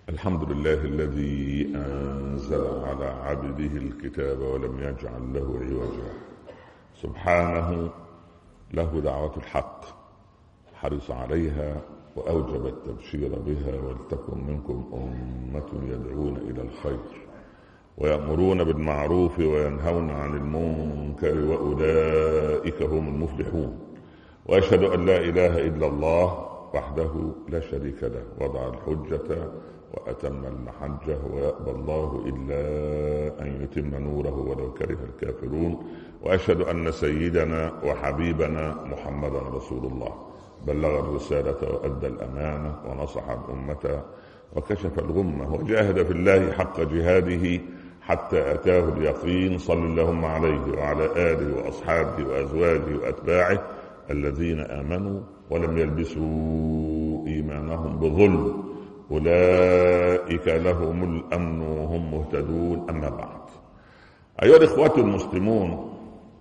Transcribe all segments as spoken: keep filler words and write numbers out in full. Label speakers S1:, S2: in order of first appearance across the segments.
S1: الحمد لله الذي أنزل على عبده الكتاب ولم يجعل له عوجا. سبحانه، له دعوة الحق، حرص عليها وأوجب التبشير بها. ولتكن منكم أمة يدعون إلى الخير ويأمرون بالمعروف وينهون عن المنكر وأولئك هم المفلحون. وأشهد أن لا إله إلا الله وحده لا شريك له، وضع الحجة وأتم المحجة، ويأبى الله إلا أن يتم نوره ولو كره الكافرون. وأشهد أن سيدنا وحبيبنا محمدا رسول الله، بلغ الرسالة وأدى الأمانة ونصح الأمة وكشف الغمة وجاهد في الله حق جهاده حتى أتاه اليقين. صلى اللهم عليه وعلى آله وأصحابه وأزواجه وأتباعه الذين آمنوا ولم يلبسوا إيمانهم بظلم، أولئك لهم الأمن وهم مهتدون. أما بعد، أيها الإخوة المسلمون،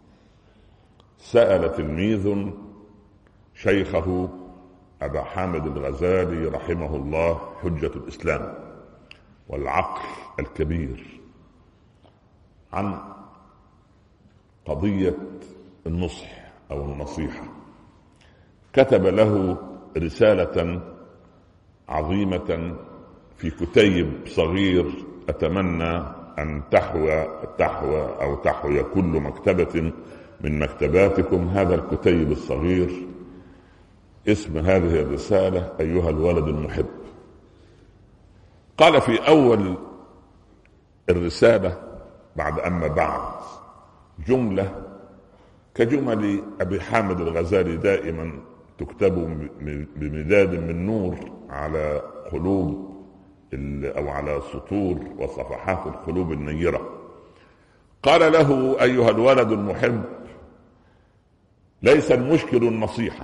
S1: سأل تلميذ شيخه أبا حامد الغزالي رحمه الله، حجة الإسلام والعقل الكبير، عن قضية النصح أو النصيحة. كتب له رسالة عظيمة في كتيب صغير، أتمنى أن تحوى تحوى أو تحوي كل مكتبة من مكتباتكم هذا الكتيب الصغير. اسم هذه الرسالة أيها الولد المحب. قال في أول الرسالة بعد أما بعد جملة كجمل أبي حامد الغزالي دائما تكتب بمداد من نور على قلوب أو على سطور وصفحات القلوب النيرة. قال له: أيها الولد المحب، ليس المشكل النصيحة،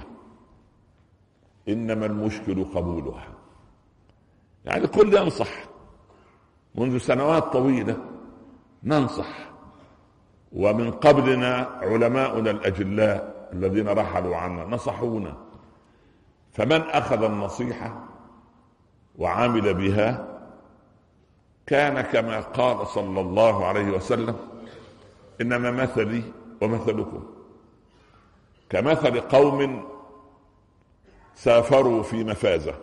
S1: إنما المشكل قبولها. يعني الكل ينصح، منذ سنوات طويلة ننصح، ومن قبلنا علماؤنا الأجلاء الذين رحلوا عنا نصحونا. فمن أخذ النصيحة وعامل بها كان كما قال صلى الله عليه وسلم: إنما مثلي ومثلكم كمثل قوم سافروا في مفازة،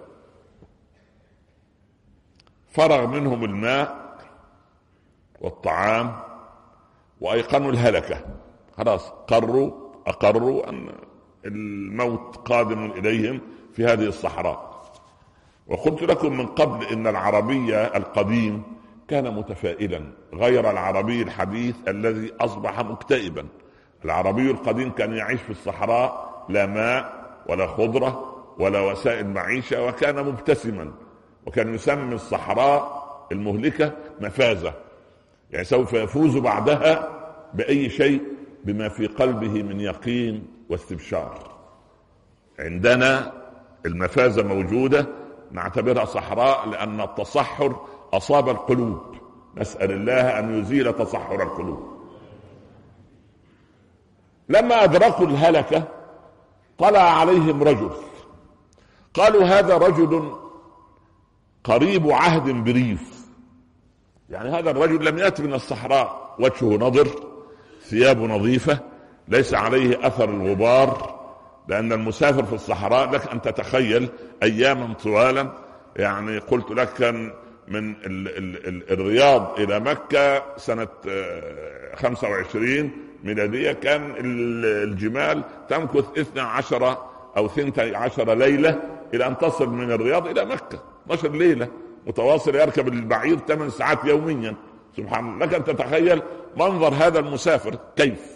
S1: فرغ منهم الماء والطعام وأيقنوا الهلكة، خلاص قروا أقروا أن الموت قادم إليهم في هذه الصحراء. وقلت لكم من قبل إن العربي القديم كان متفائلا غير العربي الحديث الذي أصبح مكتئبا. العربي القديم كان يعيش في الصحراء، لا ماء ولا خضرة ولا وسائل معيشة، وكان مبتسما، وكان يسمي الصحراء المهلكة مفازة، يعني سوف يفوز بعدها بأي شيء بما في قلبه من يقين واستبشار. عندنا المفازة موجودة، نعتبرها صحراء لأن التصحر أصاب القلوب، نسأل الله أن يزيل تصحر القلوب. لما أدركوا الهلكة طلع عليهم رجل، قالوا: هذا رجل قريب عهد بريف. يعني هذا الرجل لم يأتي من الصحراء، وجهه نضر، ثيابه نظيفة، ليس عليه أثر الغبار، لأن المسافر في الصحراء لك أن تتخيل أياما طوالا. يعني قلت لك كان من ال ال ال الرياض إلى مكة سنة خمسة وعشرين ميلادية كان الجمال تمكث اثنى عشر أو ثنتي عشر ليلة إلى أن تصل من الرياض إلى مكة، اثنتي عشرة ليلة متواصل، يركب البعير ثمان ساعات يوميا. سبحان الله، لك أن تتخيل منظر هذا المسافر كيف.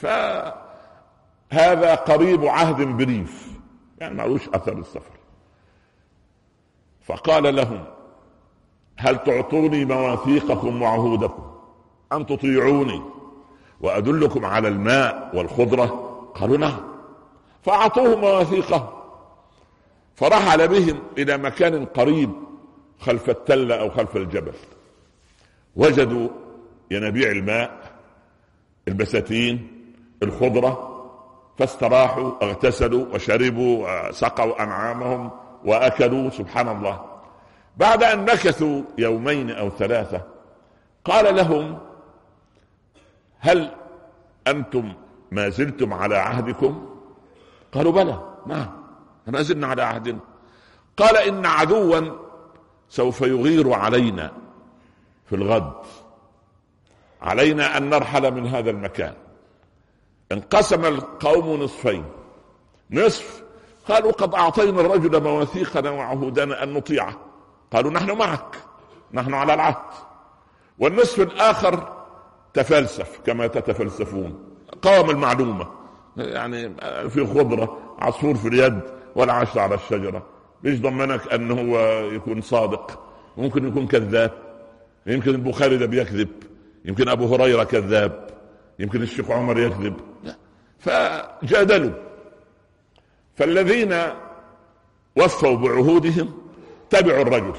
S1: فهذا قريب عهد بريف، يعني معلوش أثر السفر. فقال لهم: هل تعطوني مواثيقكم وعهودكم أن تطيعوني وأدلكم على الماء والخضرة؟ قالوا: نعم. فأعطوه مواثيقه، فرحل بهم إلى مكان قريب خلف التلة أو خلف الجبل. وجدوا ينابيع الماء، البساتين، الخضرة، فاستراحوا، اغتسلوا وشربوا وسقوا أنعامهم وأكلوا. سبحان الله. بعد أن مكثوا يومين أو ثلاثة قال لهم: هل أنتم ما زلتم على عهدكم؟ قالوا: بلى، نعم، ما زلنا على عهدنا. قال: إن عدوا سوف يغير علينا في الغد، علينا أن نرحل من هذا المكان. انقسم القوم نصفين، نصف قالوا: قد أعطينا الرجل مواثيقنا وعهودنا أن نطيعه، قالوا: نحن معك، نحن على العهد. والنصف الآخر تفلسف كما تتفلسفون، قام المعلومة، يعني في خضرة، عصفور في اليد ولا عشر على الشجرة. ليش ضمنك أنه هو يكون صادق؟ ممكن يكون كذاب، يمكن البخاري ده بيكذب، يمكن أبو هريرة كذاب، يمكن الشيخ عمر يكذب. فجادلوا. فالذين وفوا بعهودهم تبعوا الرجل،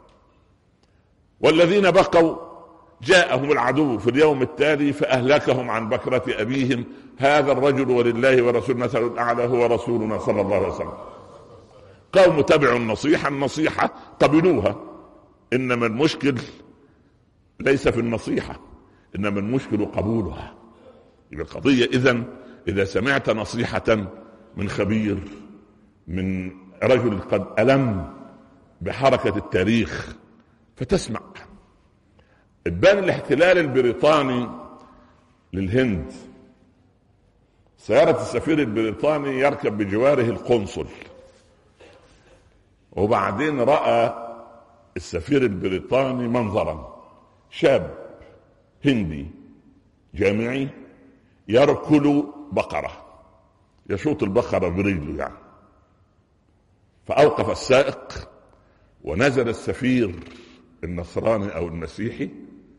S1: والذين بقوا جاءهم العدو في اليوم التالي فأهلكهم عن بكرة أبيهم. هذا الرجل ولله ورسول مثل الأعلى هو رسولنا صلى الله عليه وسلم. قوم تبعوا النصيحة، النصيحة قبلوها. إنما المشكل ليس في النصيحة، إنما المشكل قبولها. يبقى القضية إذن إذا سمعت نصيحة من خبير، من رجل قد ألم بحركة التاريخ، فتسمع. ابان الاحتلال البريطاني للهند، سيارة السفير البريطاني يركب بجواره القنصل، وبعدين رأى السفير البريطاني منظرا: شاب هندي جامعي يركل بقرة، يشوط البقرة برجله يعني. فأوقف السائق ونزل السفير النصراني أو المسيحي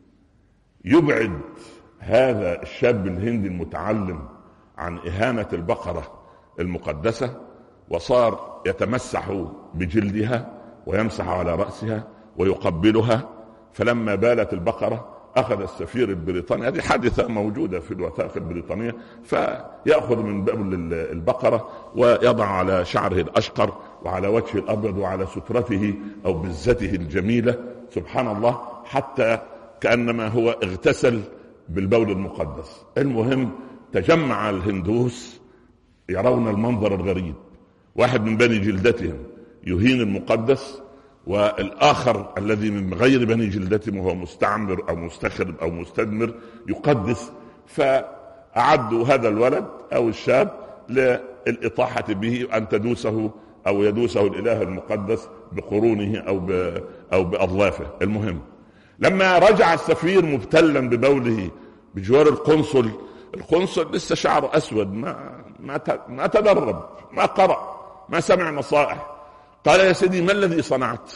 S1: يبعد هذا الشاب الهندي المتعلم عن إهانة البقرة المقدسة، وصار يتمسح بجلدها ويمسح على رأسها ويقبلها. فلما بالت البقرة أخذ السفير البريطاني، هذه حادثة موجودة في الوثائق البريطانية، فيأخذ من بول البقرة ويضع على شعره الأشقر وعلى وجهه الأبيض وعلى سترته أو بزته الجميلة، سبحان الله، حتى كأنما هو اغتسل بالبول المقدس. المهم تجمع الهندوس يرون المنظر الغريب، واحد من بني جلدتهم يهين المقدس، والآخر الذي من غير بني جلدتهم وهو مستعمر أو مستخرب أو مستدمر يقدس. فأعدوا هذا الولد أو الشاب للإطاحة به، أن تدوسه أو يدوسه الإله المقدس بقرونه أو أو بأظلافه. المهم لما رجع السفير مبتلا ببوله بجوار القنصل، القنصل لسه شعره أسود، ما ما ما تدرب، ما قرأ، ما سمع نصائح. قال: يا سيدي، ما الذي صنعت؟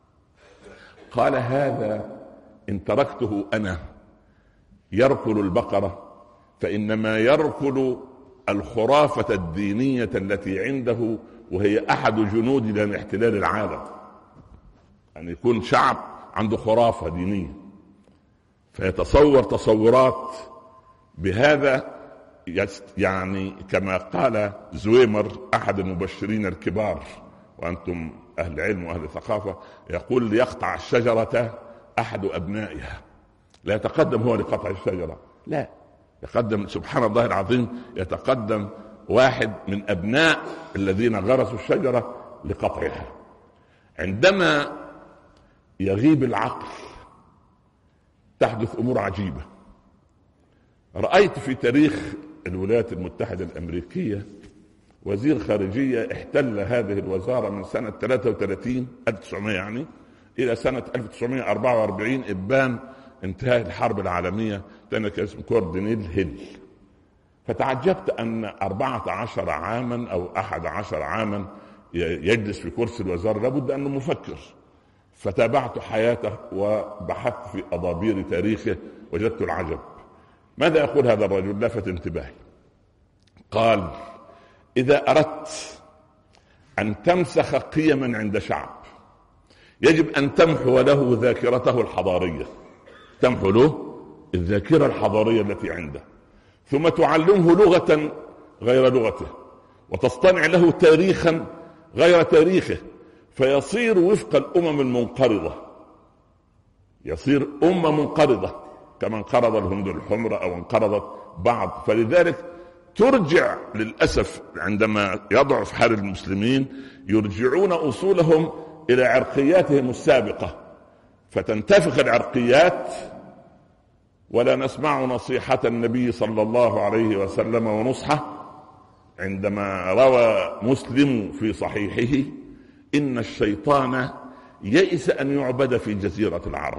S1: قال: هذا إن تركته أنا يركل البقرة فإنما يركل الخرافة الدينية التي عنده، وهي أحد جنود لاحتلال العالم. يعني يكون شعب عنده خرافة دينية فيتصور تصورات بهذا، يعني كما قال زويمر أحد المبشرين الكبار، وأنتم أهل علم وأهل ثقافة، يقول: ليقطع الشجرة أحد أبنائها. لا يتقدم هو لقطع الشجرة، لا، يتقدم سبحان الله العظيم، يتقدم واحد من أبناء الذين غرسوا الشجرة لقطعها. عندما يغيب العقل تحدث أمور عجيبة. رأيت في تاريخ الولايات المتحدة الأمريكية وزير خارجية احتل هذه الوزارة من سنة ثلاثة وثلاثين ألف وتسعمائة يعني إلى سنة ألف وتسعمائة وأربعة وأربعين إبان انتهاء الحرب العالمية، كان اسمه كوردينيل هيل. فتعجبت أن أربعة عشر عاما أو أحد عشر عاما يجلس في كرسي الوزارة، لابد أنه مفكر. فتابعت حياته وبحثت في أضابير تاريخه، وجدت العجب. ماذا يقول هذا الرجل؟ لفت انتباهي. قال: إذا أردت أن تمسخ قيما عند شعب يجب أن تمحو له ذاكرته الحضارية، تمحو له الذاكرة الحضارية التي عنده، ثم تعلمه لغة غير لغته، وتصطنع له تاريخا غير تاريخه. فيصير وفق الأمم المنقرضة، يصير أمة منقرضة كما انقرض الهند الحمر أو انقرضت بعض. فلذلك ترجع للأسف عندما يضعف حال المسلمين يرجعون أصولهم إلى عرقياتهم السابقة، فتنتفخ العرقيات ولا نسمع نصيحة النبي صلى الله عليه وسلم ونصحه عندما روى مسلم في صحيحه إن الشيطان يئس أن يعبد في جزيرة العرب.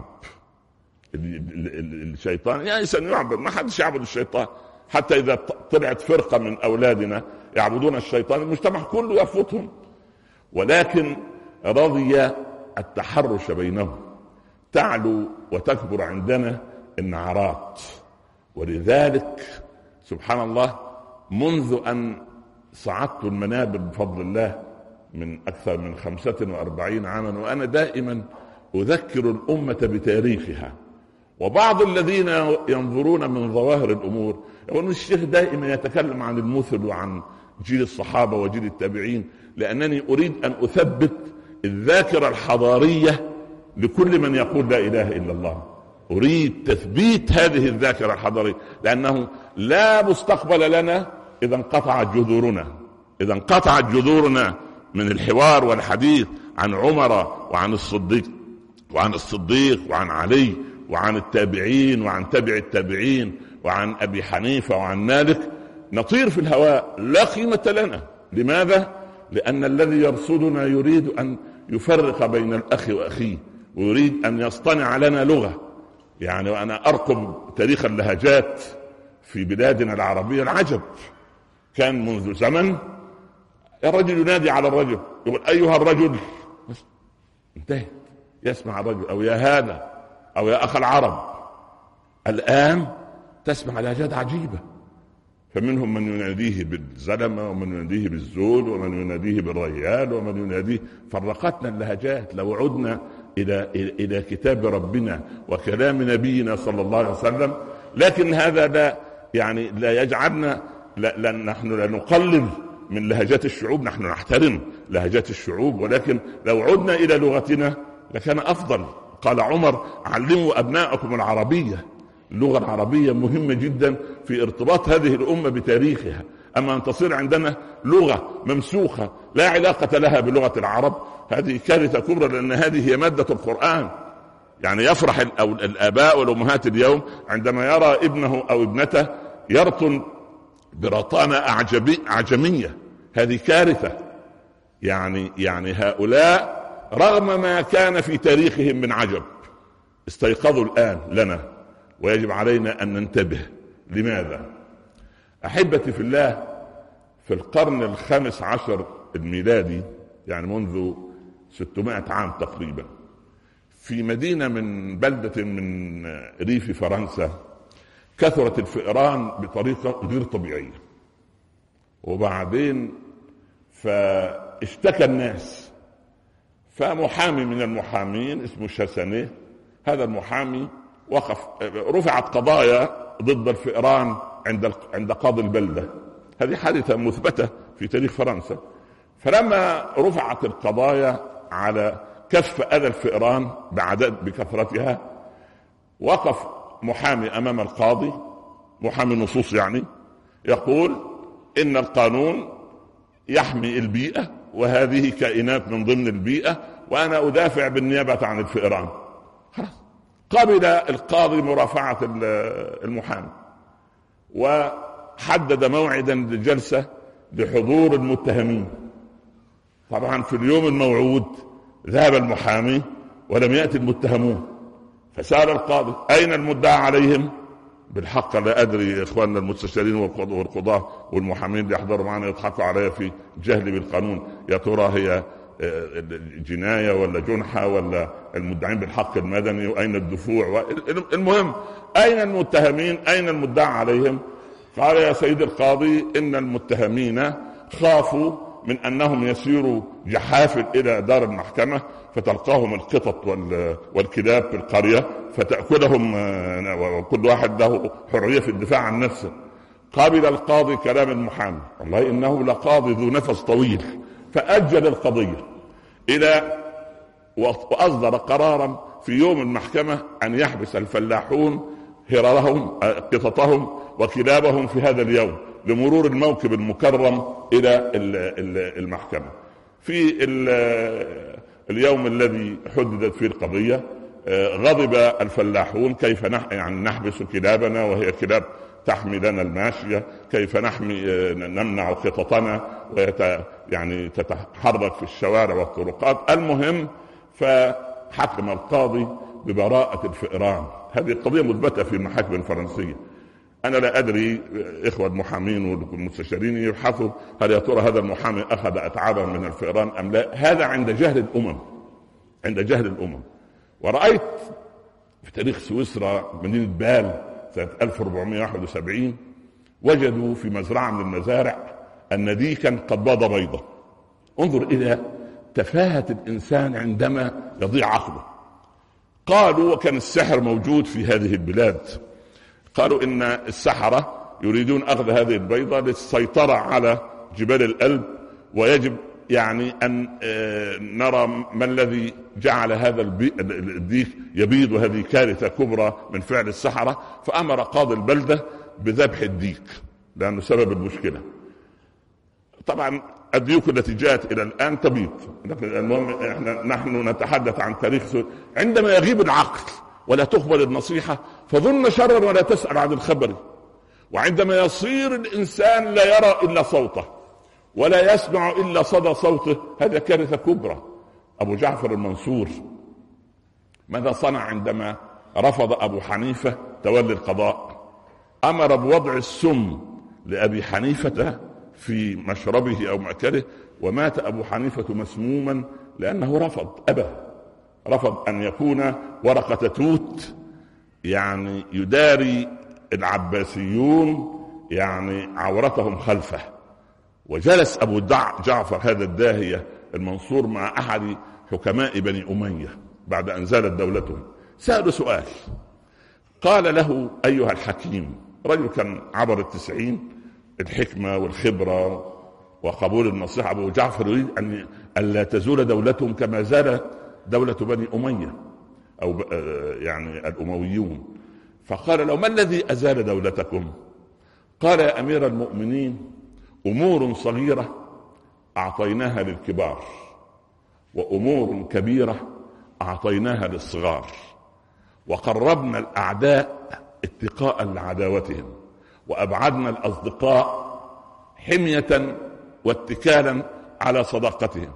S1: الشيطان يئس أن يعبد، ما حدش يعبد الشيطان، حتى إذا طلعت فرقة من أولادنا يعبدون الشيطان المجتمع كله يرفضهم، ولكن رضي التحرش بينهم، تعلو وتكبر عندنا النعرات. ولذلك سبحان الله منذ أن صعدت المنابر بفضل الله من أكثر من خمسة وأربعين عاما وأنا دائما أذكر الأمة بتاريخها. وبعض الذين ينظرون من ظواهر الأمور يقولون الشيخ دائما يتكلم عن المثل وعن جيل الصحابة وجيل التابعين، لأنني أريد أن أثبت الذاكرة الحضارية لكل من يقول لا إله إلا الله. أريد تثبيت هذه الذاكرة الحضارية، لأنه لا مستقبل لنا إذا انقطعت جذورنا، إذا انقطعت جذورنا من الحوار والحديث عن عمر وعن الصديق وعن الصديق وعن علي وعن التابعين وعن تبع التابعين وعن أبي حنيفة وعن مالك، نطير في الهواء لا قيمة لنا. لماذا؟ لأن الذي يرصدنا يريد أن يفرق بين الأخ وأخيه، ويريد أن يصطنع لنا لغة. يعني وأنا أرقب تاريخ اللهجات في بلادنا العربية العجب. كان منذ زمن الرجل ينادي على الرجل يقول أيها الرجل، انتهت، يسمع الرجل أو يا هذا أو يا أخ العرب. الآن تسمع لهجات عجيبة، فمنهم من يناديه بالزلمة ومن يناديه بالزول ومن يناديه بالريال ومن يناديه. فرقتنا اللهجات. لو عدنا إلى إلى كتاب ربنا وكلام نبينا صلى الله عليه وسلم، لكن هذا لا يعني لا يجعلنا لا, لا نحن لا نقلل من لهجات الشعوب، نحن نحترم لهجات الشعوب، ولكن لو عدنا إلى لغتنا لكان أفضل. قال عمر علموا أبناءكم العربية. اللغة العربية مهمة جدا في ارتباط هذه الأمة بتاريخها. أما أن تصير عندنا لغة ممسوخة لا علاقة لها بلغة العرب، هذه كارثة كبرى، لأن هذه هي مادة القرآن. يعني يفرح الآباء والأمهات اليوم عندما يرى ابنه أو ابنته يرطن برطانة أعجبي أعجمية. هذه كارثة. يعني يعني هؤلاء رغم ما كان في تاريخهم من عجب استيقظوا الآن لنا، ويجب علينا أن ننتبه. لماذا؟ أحبتي في الله، في القرن الخامس عشر الميلادي، يعني منذ ستمائة عام تقريبا، في مدينة من بلدة من ريف فرنسا كثرت الفئران بطريقة غير طبيعية. وبعدين فاشتكى الناس، فمحامي من المحامين اسمه شاسانيه، هذا المحامي وقف، رفعت قضايا ضد الفئران عند عند قاضي البلدة. هذه حادثة مثبتة في تاريخ فرنسا. فلما رفعت القضايا على كف أذى الفئران بعدد بكثرتها، وقف محامي أمام القاضي، محامي نصوص يعني، يقول إن القانون يحمي البيئة وهذه كائنات من ضمن البيئة، وأنا أدافع بالنيابة عن الفئران. خلاص قبل القاضي مرافعة المحامي، وحدد موعدا للجلسة لحضور المتهمين. طبعا في اليوم الموعود ذهب المحامي ولم يأتي المتهمون، فسأل القاضي أين المدعى عليهم؟ بالحق لا أدري، إخواننا المستشارين والقضاة والمحامين اللي يحضروا معنا يضحكوا عليها في جهل بالقانون، يا ترى هي جناية ولا جنحة ولا المدعين بالحق المدني، وأين الدفوع؟ المهم أين المتهمين؟ أين المدعى عليهم؟ قال يا سيد القاضي إن المتهمين خافوا من أنهم يسيروا جحافل إلى دار المحكمة فتلقاهم القطط والكلاب في القرية فتأكلهم، وكل واحد له حرية في الدفاع عن نفسه. قابل القاضي كلام المحامي، والله إنه لقاضي ذو نفس طويل، فأجل القضية إلى وأصدر قرارا في يوم المحكمة أن يحبس الفلاحون هررهم قططهم وكلابهم في هذا اليوم لمرور الموكب المكرم إلى المحكمة. في اليوم الذي حددت فيه القضية غضب الفلاحون: كيف نح يعني نحبس كلابنا وهي كلاب تحمي لنا الماشية؟ كيف نحمي نمنع قططنا ويت يعني تتحرك في الشوارع والطرقات؟ المهم فحكم القاضي ببراءة الفئران. هذه القضية مثبتة في المحاكم الفرنسية. أنا لا أدري، إخوة المحامين والمستشارين يبحثوا هل يا ترى هذا المحامي أخذ أتعابا من الفئران أم لا. هذا عند جهل الأمم، عند جهل الأمم. ورأيت في تاريخ سويسرا مدينة بال سنة ألف وأربعمائة وواحد وسبعين وجدوا في مزرعة من المزارع أن ديكا قد بيض بيضة. انظر إلى تفاهة الإنسان عندما يضيع عقله. قالوا، وكان السحر موجود في هذه البلاد، قالوا إن السحرة يريدون أخذ هذه البيضة للسيطرة على جبال الألب، ويجب يعني أن نرى ما الذي جعل هذا الديك يبيض، وهذه كارثة كبرى من فعل السحرة. فأمر قاضي البلدة بذبح الديك لأنه سبب المشكلة. طبعا الديوك التي جاءت إلى الآن تبيض، لكن المهم احنا نحن نتحدث عن تاريخ سوريا. عندما يغيب العقل ولا تقبل النصيحة فظن شرا ولا تسأل عن الخبر. وعندما يصير الإنسان لا يرى إلا صوته ولا يسمع إلا صدى صوته، هذا كارثة كبرى. أبو جعفر المنصور ماذا صنع عندما رفض أبو حنيفة تولي القضاء؟ أمر بوضع السم لأبي حنيفة في مشربه أو مأكله، ومات أبو حنيفة مسموما لأنه رفض أبى رفض أن يكون ورقة توت يعني يداري العباسيون يعني عورتهم خلفه. وجلس أبو جعفر هذا الداهية المنصور مع أحد حكماء بني أمية بعد أن زالت دولتهم، سأله سؤال، قال له: أيها الحكيم، رجل كان عبر التسعين، الحكمة والخبرة وقبول النصيحة. أبو جعفر يريد أن ألا تزول دولتهم كما زالت دولة بني أمية أو يعني الأمويون. فقال له: ما الذي أزال دولتكم؟ قال: يا أمير المؤمنين، أمور صغيرة أعطيناها للكبار، وأمور كبيرة أعطيناها للصغار، وقربنا الأعداء اتقاء لعداوتهم، وأبعدنا الأصدقاء حمية واتكالا على صداقتهم.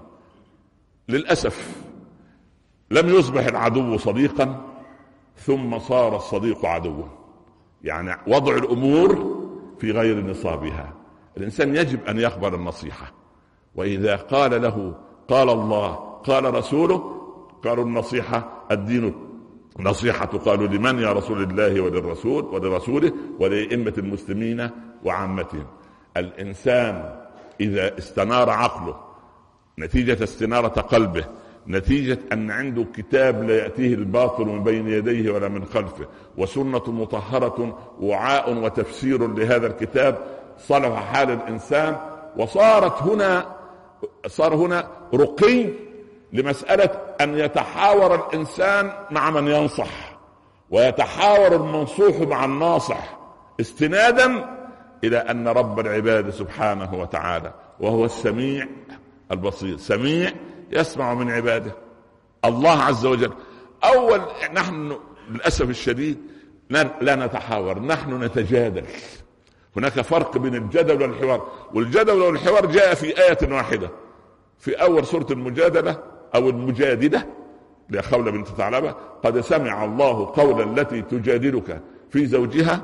S1: للأسف لم يصبح العدو صديقا ثم صار الصديق عدوا. يعني وضع الأمور في غير نصابها. الإنسان يجب أن يقبل النصيحة، وإذا قال له قال الله قال رسوله، قالوا النصيحة الدين نصيحة. قالوا: لمن يا رسول الله وللرسول ولرسوله ولأئمة المسلمين وعامتهم. الإنسان إذا استنار عقله نتيجة استنارة قلبه، نتيجة أن عنده كتاب لا يأتيه الباطل من بين يديه ولا من خلفه، وسنة مطهرة وعاء وتفسير لهذا الكتاب، صلح حال الإنسان. وصارت هنا صار هنا رقي لمسألة أن يتحاور الإنسان مع من ينصح، ويتحاور المنصوح مع الناصح، استنادا إلى أن رب العباد سبحانه وتعالى وهو السميع البصير، سميع يسمع من عباده الله عز وجل. أول نحن للأسف الشديد لا نتحاور، نحن نتجادل. هناك فرق بين الجدل والحوار، والجدل والحوار جاء في آية واحدة في أول سورة المجادلة أو المجادلة لخولة بنت ثعلبة: قد سمع الله قولا التي تجادلك في زوجها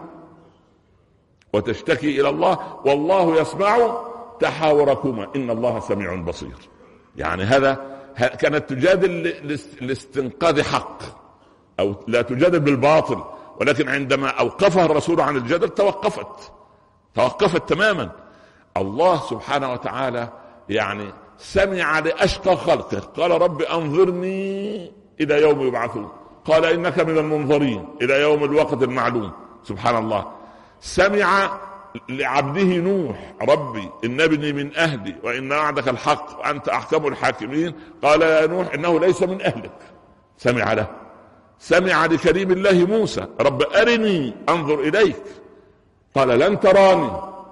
S1: وتشتكي إلى الله والله يسمع تحاوركما إن الله سميع بصير. يعني هذا كانت تجادل لاستنقاذ حق، أو لا تجادل بالباطل، ولكن عندما أوقفها الرسول عن الجدل توقفت توقفت تماما. الله سبحانه وتعالى يعني سمع لأشقى خلقه، قال: رب أنظرني إلى يوم يبعثون، قال: إنك من المنظرين إلى يوم الوقت المعلوم. سبحان الله، سمع لعبده نوح ربي إن ابني من أهلي وإن وعدك الحق وأنت أحكم الحاكمين، قال يا نوح إنه ليس من أهلك. سمع له. سمع لكريم الله موسى رب أرني أنظر إليك، قال لن تراني،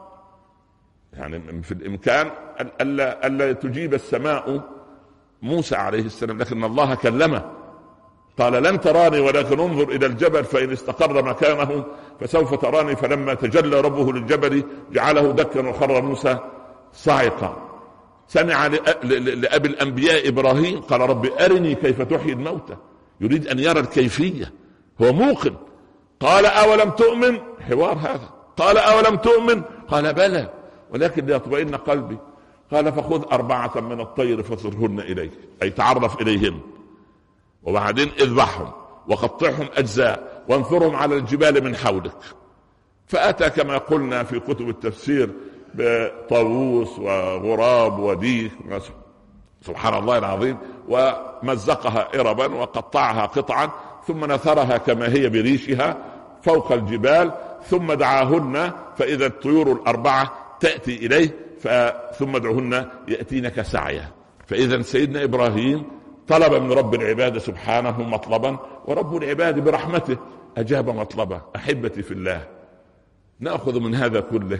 S1: يعني في الإمكان ألا, ألا تجيب السماء موسى عليه السلام، لكن الله كلمه قال لن تراني ولكن انظر إلى الجبل فإن استقر مكانه فسوف تراني. فلما تجلى ربه للجبل جعله دكا وخر موسى صاعقا. سمع لأبي الأنبياء إبراهيم قال رب أرني كيف تحيي الموتى، يريد أن يرى الكيفية، هو موقن. قال أولم تؤمن، حوار هذا، قال أولم تؤمن، قال بلى ولكن ليطمئن قلبي. قال فخذ أربعة من الطير فصرهن إليك، أي تعرف إليهن، وبعدين اذبحهم وقطعهم أجزاء وانثرهم على الجبال من حولك. فأتى كما قلنا في كتب التفسير بطاووس وغراب وديك، سبحان الله العظيم، ومزقها إربا وقطعها قطعا ثم نثرها كما هي بريشها فوق الجبال، ثم دعاهن فإذا الطيور الأربعة تأتي إليه ثم دعوهن يأتينك سعيا. فإذا سيدنا إبراهيم طلب من رب العباد سبحانه مطلبا، ورب العباد برحمته أجاب مطلبه. أحبتي في الله، نأخذ من هذا كله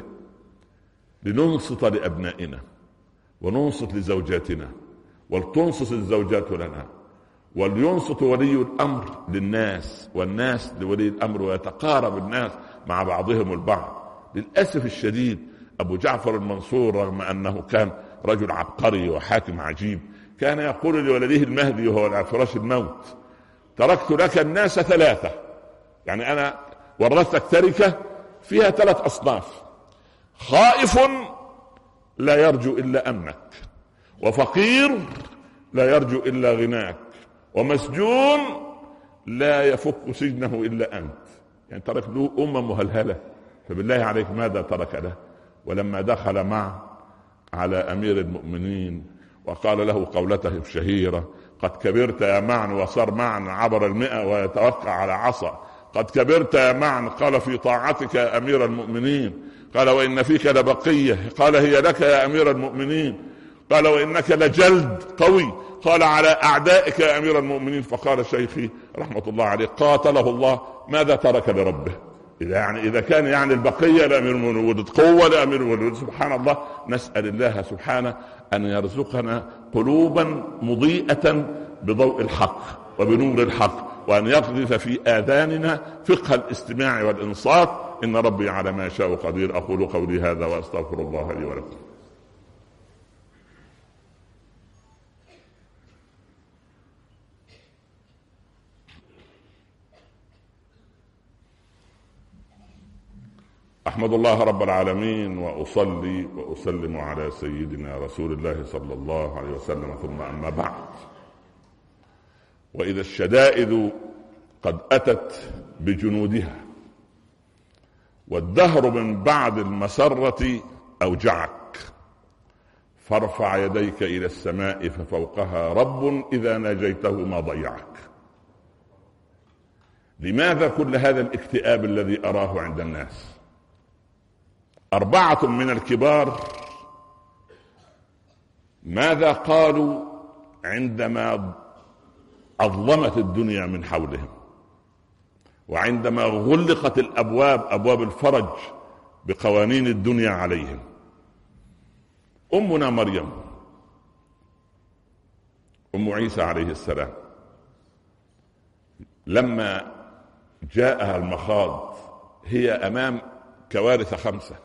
S1: لننصت لأبنائنا وننصت لزوجاتنا ولتنصت الزوجات لنا، ولينصت ولي الأمر للناس والناس لولي الأمر، ويتقارب الناس مع بعضهم البعض. للأسف الشديد أبو جعفر المنصور رغم أنه كان رجل عبقري وحاكم عجيب كان يقول لولده المهدي وهو على فراش الموت تركت لك الناس ثلاثة، يعني أنا ورثتك تركة فيها ثلاث أصناف: خائف لا يرجو إلا أمنك، وفقير لا يرجو إلا غناك، ومسجون لا يفك سجنه إلا أنت. يعني ترك له أمة مهلهلة، فبالله عليك ماذا ترك له؟ ولما دخل معه على أمير المؤمنين وقال له قولته الشهيرة: قد كبرت يا معن، وصار معن عبر المئة ويتوقع على عصا. قد كبرت يا معن، قال: في طاعتك يا أمير المؤمنين. قال: وإن فيك لبقية. قال: هي لك يا أمير المؤمنين. قال: وإنك لجلد قوي. قال: على أعدائك يا أمير المؤمنين. فقال شيخي رحمة الله عليه: قاتله الله، ماذا ترك لربه؟ إذا يعني إذا كان يعني البقية لأمير المؤمنين، قوة لأمير المؤمنين، سبحان الله. نسأل الله سبحانه أن يرزقنا قلوبا مضيئة بضوء الحق وبنور الحق، وأن يقذف في آذاننا فقه الاستماع والإنصات. إن ربي على ما يشاء قدير. أقول قولي هذا وأستغفر الله لي ولكم. أحمد الله رب العالمين، وأصلي وأسلم على سيدنا رسول الله صلى الله عليه وسلم، ثم أما بعد. وإذا الشدائد قد أتت بجنودها والدهر من بعد المسرة أوجعك، فارفع يديك إلى السماء ففوقها رب إذا ناجيته ما ضيعك. لماذا كل هذا الاكتئاب الذي أراه عند الناس؟ أربعة من الكبار ماذا قالوا عندما أظلمت الدنيا من حولهم، وعندما غلقت الأبواب، أبواب الفرج، بقوانين الدنيا عليهم؟ أمنا مريم أم عيسى عليه السلام لما جاءها المخاض هي أمام كوارث خمسة.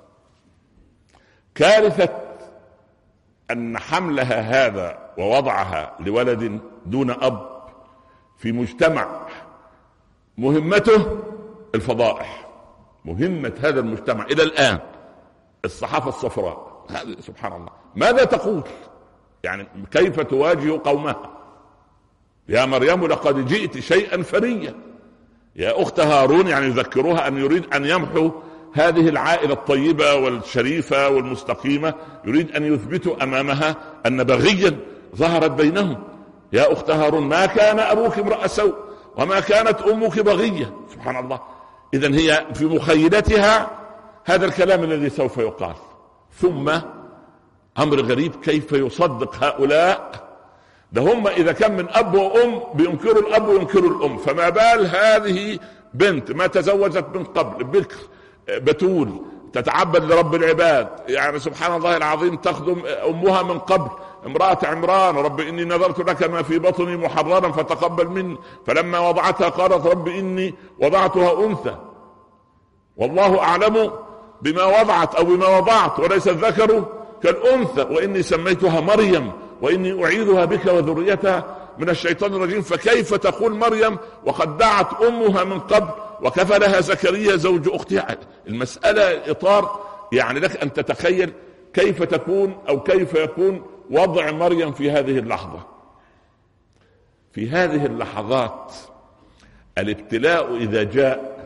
S1: كارثة أن حملها هذا ووضعها لولد دون أب في مجتمع مهمته الفضائح، مهمة هذا المجتمع إلى الآن الصحافة الصفراء. هذا سبحان الله، ماذا تقول؟ يعني كيف تواجه قومها؟ يا مريم لقد جئت شيئا فريا. يا أخت هارون، يعني يذكروها أن يريد أن يمحو هذه العائلة الطيبة والشريفة والمستقيمة، يريد أن يثبتوا أمامها أن بغيا ظهرت بينهم. يا أخت هارون ما كان أبوك امرأ سوء وما كانت أمك بغية. سبحان الله. إذن هي في مخيلتها هذا الكلام الذي سوف يقال. ثم أمر غريب، كيف يصدق هؤلاء؟ ده هم إذا كان من أب وأم بينكروا الأب وينكروا الأم، فما بال هذه بنت ما تزوجت من قبل، بكر بتول تتعبد لرب العباد، يعني سبحان الله العظيم، تخدم أمها من قبل، امرأة عمران: رب إني نذرت لك ما في بطني محررا فتقبل مني. فلما وضعتها قالت: رب إني وضعتها أنثى والله أعلم بما وضعت أو بما وضعت وليس الذكر كالأنثى وإني سميتها مريم وإني أعيذها بك وذريتها من الشيطان الرجيم. فكيف تقول مريم وقد دعت أمها من قبل وكفلها زكريا زوج أختها؟ المسألة إطار يعني لك أن تتخيل كيف تكون أو كيف يكون وضع مريم في هذه اللحظة. في هذه اللحظات الابتلاء إذا جاء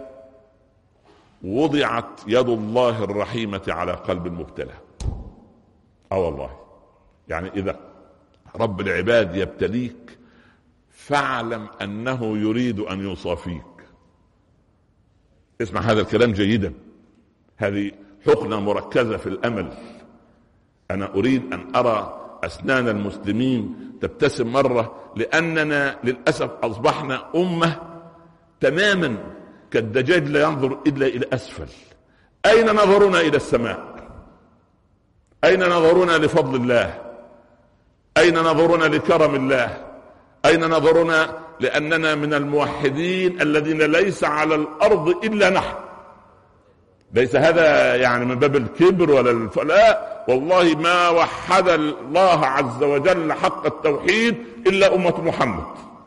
S1: وضعت يد الله الرحيمة على قلب المبتلى. اه والله، يعني إذا رب العباد يبتليك فاعلم أنه يريد أن يصافيك. اسمع هذا الكلام جيدا، هذه حقنة مركزة في الأمل. أنا أريد أن أرى أسنان المسلمين تبتسم مرة، لأننا للأسف أصبحنا أمة تماما كالدجاج لا ينظر إلا إلى أسفل. أين نظرنا إلى السماء؟ أين نظرنا لفضل الله؟ أين نظرنا لكرم الله؟ أين نظرنا لأننا من الموحدين الذين ليس على الأرض إلا نحن؟ ليس هذا يعني من باب الكبر ولا الف... لا والله، ما وحد الله عز وجل حق التوحيد إلا أمة محمد.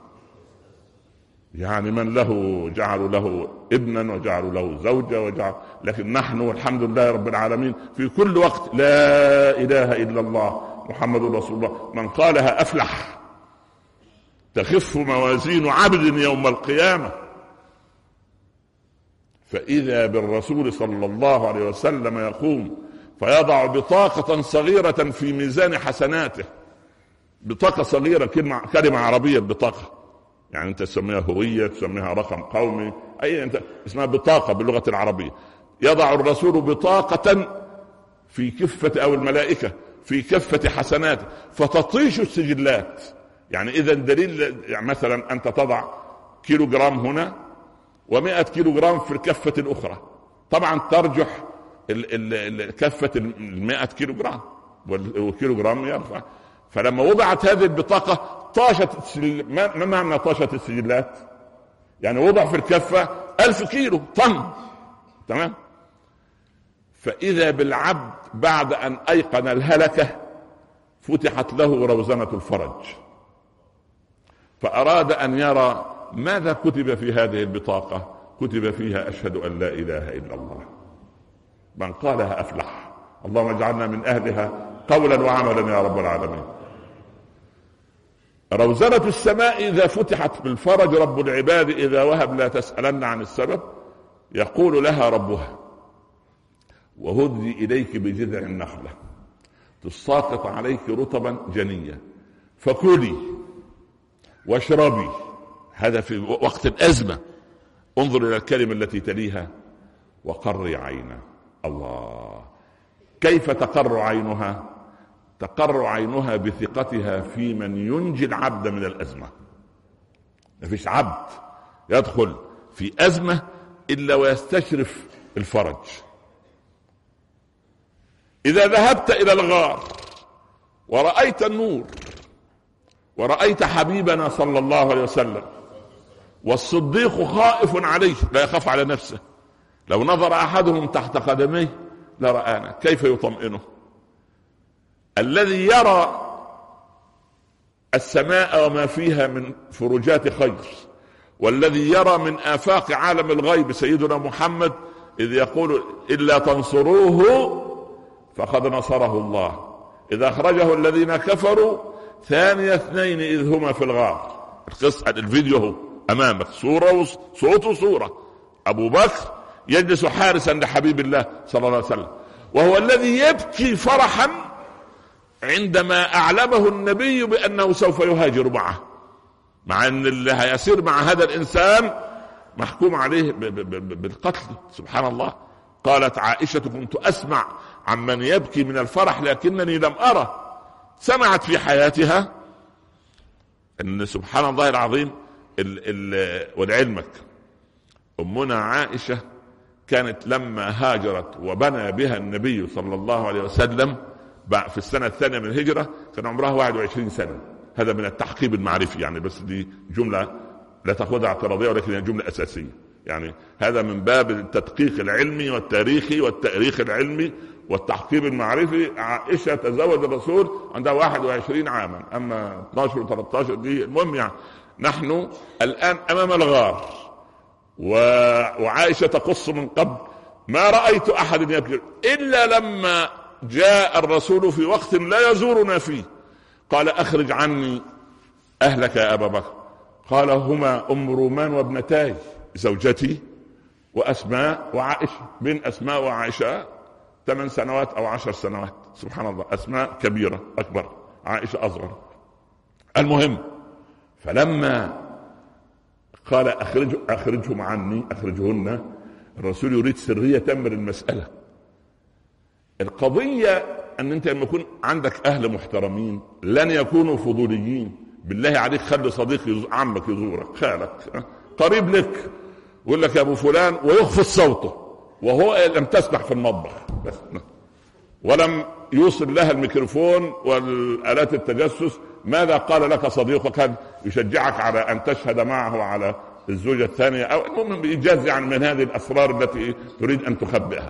S1: يعني من له جعلوا له ابنا وجعلوا له زوجة وجعل، لكن نحن الحمد لله رب العالمين في كل وقت لا إله إلا الله محمد رسول الله، من قالها أفلح، تخف موازين عبد يوم القيامة. فإذا بالرسول صلى الله عليه وسلم يقوم فيضع بطاقة صغيرة في ميزان حسناته. بطاقة صغيرة، كلمة, كلمة عربية البطاقة، يعني أنت تسميها هوية، تسميها رقم قومي، أي أنت اسمها بطاقة باللغة العربية. يضع الرسول بطاقة في كفة أو الملائكة في كفة حسناته فتطيش السجلات. يعني إذا دليل، يعني مثلا أنت تضع كيلو جرام هنا ومائة كيلو جرام في الكفة الأخرى، طبعا ترجح الكفة المائة كيلو جرام والكيلو جرام يرفع. فلما وضعت هذه البطاقة طاشت السجل... ما معنى طاشت السجلات؟ يعني وضع في الكفة ألف كيلو طن، تمام. فإذا بالعبد بعد أن أيقن الهلكة فتحت له روزنة الفرج، فأراد أن يرى ماذا كتب في هذه البطاقة. كتب فيها: أشهد أن لا إله إلا الله، من قالها أفلح. اللهم اجعلنا من أهلها قولا وعملا يا رب العالمين. روزنة السماء إذا فتحت بالفرج، رب العباد إذا وهب لا تسألن عن السبب، يقول لها ربها: وهدي إليك بجذع النخلة تساقط عليك رطبا جنيا فكلي واشربي. هذا في وقت الأزمة. انظر إلى الكلمة التي تليها: وقري عينا. الله، كيف تقر عينها؟ تقر عينها بثقتها في من ينجي العبد من الأزمة. ما فيش عبد يدخل في أزمة إلا ويستشرف الفرج. إذا ذهبت إلى الغار ورأيت النور ورأيت حبيبنا صلى الله عليه وسلم والصديق خائف عليه، لا يخاف على نفسه، لو نظر أحدهم تحت قدميه لرآنا، كيف يطمئنه؟ الذي يرى السماء وما فيها من فروجات خير، والذي يرى من آفاق عالم الغيب سيدنا محمد إذ يقول: إلا تنصروه فقد نصره الله إذ أخرجه الذين كفروا ثاني اثنين إذ هما في الغار. القصة الفيديو هو أمامك، صورة وصوت وصورة. أبو بكر يجلس حارسا لحبيب الله صلى الله عليه وسلم، وهو الذي يبكي فرحا عندما أعلمه النبي بأنه سوف يهاجر معه، مع أن اللي هيسير مع هذا الإنسان محكوم عليه بالقتل. سبحان الله، قالت عائشة كنت أسمع عمن يبكي من الفرح لكنني لم أرى. سمعت في حياتها أن سبحان الله العظيم ال ال ولعلمك أمنا عائشة كانت لما هاجرت وبنى بها النبي صلى الله عليه وسلم في السنة الثانية من الهجرة كان عمرها واحد وعشرين سنة. هذا من التحقيب المعرفي يعني، بس دي جملة لا تأخذها اعتراضية ولكن هي جملة أساسية يعني. هذا من باب التدقيق العلمي والتاريخي والتاريخ العلمي والتحقيب المعرفي. عائشة تزوج الرسول عندها واحد وعشرين عاما، أما اثناشر و ثلاثة عشر دي المهم يعني. نحن الآن أمام الغار وعائشة تقص من قبل ما رأيت أحد يبكي إلا لما جاء الرسول في وقت لا يزورنا فيه قال أخرج عني أهلك يا أبا بكر. قال هما أم رومان وابنتاي زوجتي وأسماء وعائشة. بين أسماء وعائشة ثمان سنوات أو عشر سنوات، سبحان الله. أسماء كبيرة أكبر، عائشة أصغر. المهم فلما قال أخرج أخرجهم عني أخرجهن، الرسول يريد سرية تمر المسألة. القضية أن أنت لما يكون عندك أهل محترمين لن يكونوا فضوليين. بالله عليك خلي صديق عمك يزورك، خالك قريب لك، يقول لك يا أبو فلان ويخفض صوته وهو لم تسمح في المطبخ بس ولم يوصل لها الميكروفون والآلات التجسس ماذا قال لك صديقك، هذا يشجعك على أن تشهد معه على الزوجة الثانية أو المهم بإيجاز يعني من هذه الأسرار التي تريد أن تخبئها.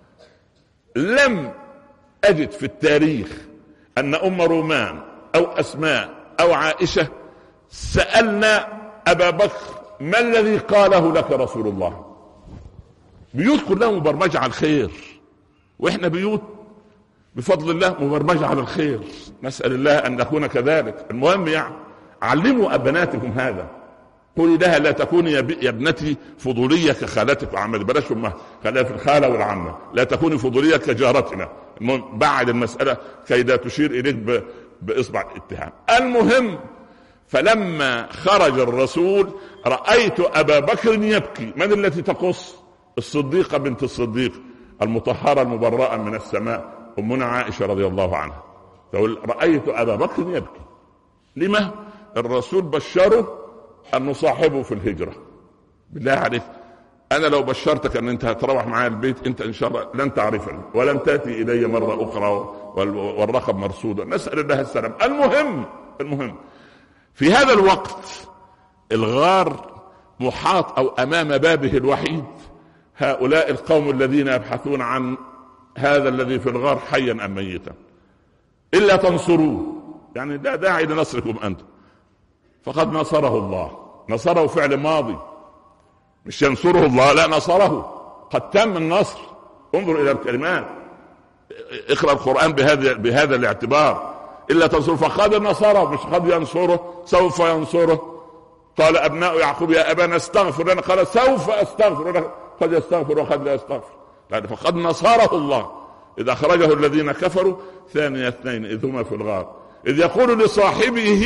S1: لم أجد في التاريخ أن أم رومان أو أسماء أو عائشة سألنا أبا بكر ما الذي قاله لك رسول الله. بيوت كلها مبرمجة على الخير، وإحنا بيوت بفضل الله مبرمجة على الخير، نسأل الله أن نكون كذلك. المهم يعني علموا أبناتكم هذا، قولي لها لا تكوني يا ابنتي فضولية كخالتك وعمتك، بلاش أمها، خليها في الخالة والعمة، لا تكوني فضولية كجارتنا. المهم بعد المسألة كي لا تشير إليك بإصبع الاتهام. المهم فلما خرج الرسول رأيت أبا بكر يبكي. من التي تقص؟ الصديقة بنت الصديق المطهرة المبرأة من السماء أمنا عائشة رضي الله عنها تقول رأيت أبا بكر يبكي. لما؟ الرسول بشره أن نصاحبه في الهجرة. بالله عليك أنا لو بشرتك أن أنت هتروح معايا البيت أنت إن شاء الله لن تعرفني ولن تأتي إلي مرة أخرى والرقم مرصودة، نسأل الله السلام. المهم المهم في هذا الوقت الغار محاط أو أمام بابه الوحيد هؤلاء القوم الذين يبحثون عن هذا الذي في الغار حيا أم ميتا إلا تنصروه، يعني لا داعي لنصركم أنتم، فقد نصره الله. نصره فعل ماضي، مش ينصره الله، لا نصره، قد تم النصر. انظر إلى الكلمات، اقرأ القرآن بهذا بهذا الاعتبار. إلا تنصره فقد نصره، مش قد ينصره، سوف ينصره. قال أبناء يعقوب يا أبانا استغفر لنا، قال سوف أستغفر لك، قد يستغفر وقد لا يستغفر. فقد نصره الله إذ أخرجه الذين كفروا ثاني اثنين إذ هما في الغار إذ يقول لصاحبه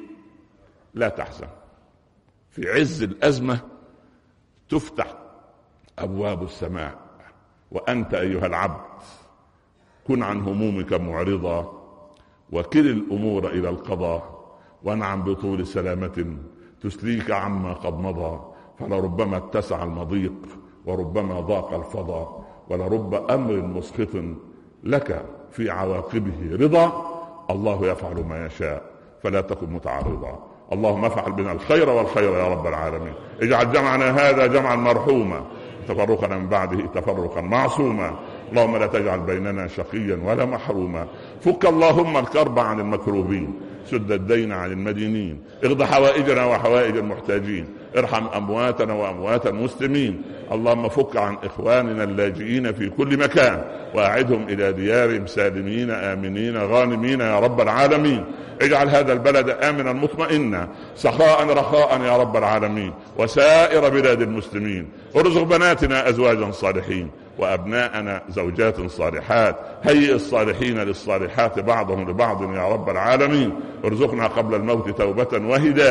S1: لا تحزن. في عز الأزمة تفتح أبواب السماء وأنت أيها العبد كن عن همومك معرضا وكل الأمور إلى القضاء وانعم بطول سلامة تسليك عما قد مضى، فلربما اتسع المضيق وربما ضاق الفضاء ولرب أمر مسخط لك في عواقبه رضا. الله يفعل ما يشاء فلا تكن متعرضا. اللهم افعل بنا الخير والخير يا رب العالمين. اجعل جمعنا هذا جمعا مرحوما تفرقنا من بعده تفرقا معصوما. اللهم لا تجعل بيننا شقيا ولا محروما. فك اللهم الكرب عن المكروبين، سد الدين عن المدينين، اغض حوائجنا وحوائج المحتاجين، ارحم أمواتنا وأموات المسلمين. اللهم فك عن إخواننا اللاجئين في كل مكان وأعدهم إلى ديارهم سالمين آمنين غانمين يا رب العالمين. اجعل هذا البلد آمنا مطمئنا سخاء رخاء يا رب العالمين، وسائر بلاد المسلمين. ارزق بناتنا أزواجا صالحين وأبناءنا زوجات صالحات. هيئ الصالحين للصالحات بعضهم لبعض يا رب العالمين. ارزقنا قبل الموت توبة وهداية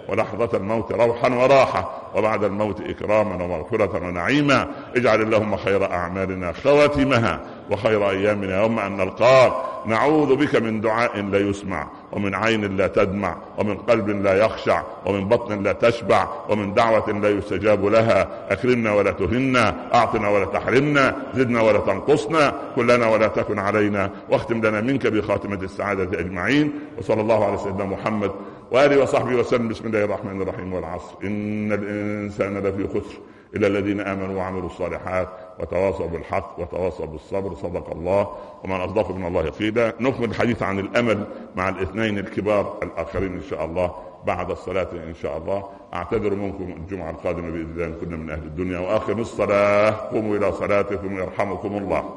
S1: ولحظة الموت روحا وراحة، وبعد الموت إكراما ومغفرة ونعيما. اجعل اللهم خير أعمالنا خواتمها، وخير أيامنا يوم أن نلقاك. نعوذ بك من دعاء لا يسمع، ومن عين لا تدمع، ومن قلب لا يخشع، ومن بطن لا تشبع، ومن دعوة لا يستجاب لها. أكرمنا ولا تهنا، أعطنا ولا تحرمنا، زدنا ولا تنقصنا، كلنا ولا تكن علينا، واختم لنا منك بخاتمة السعادة أجمعين. وصلى الله على سيدنا محمد وآله وصحبه وسلم. بسم الله الرحمن الرحيم. والعصر إن الإنسان لفي خسر إلا الذين آمنوا وعملوا الصالحات وتواصوا بالحق وتواصوا بالصبر. صدق الله، ومن أصدق من الله قيلا. نكمل الحديث عن الأمل مع الاثنين الكبار الآخرين إن شاء الله بعد الصلاة إن شاء الله. أعتذر منكم الجمعة القادمة بإذن الله إن كنا من أهل الدنيا. وآخر الصلاة قوموا إلى صلاتكم يرحمكم الله.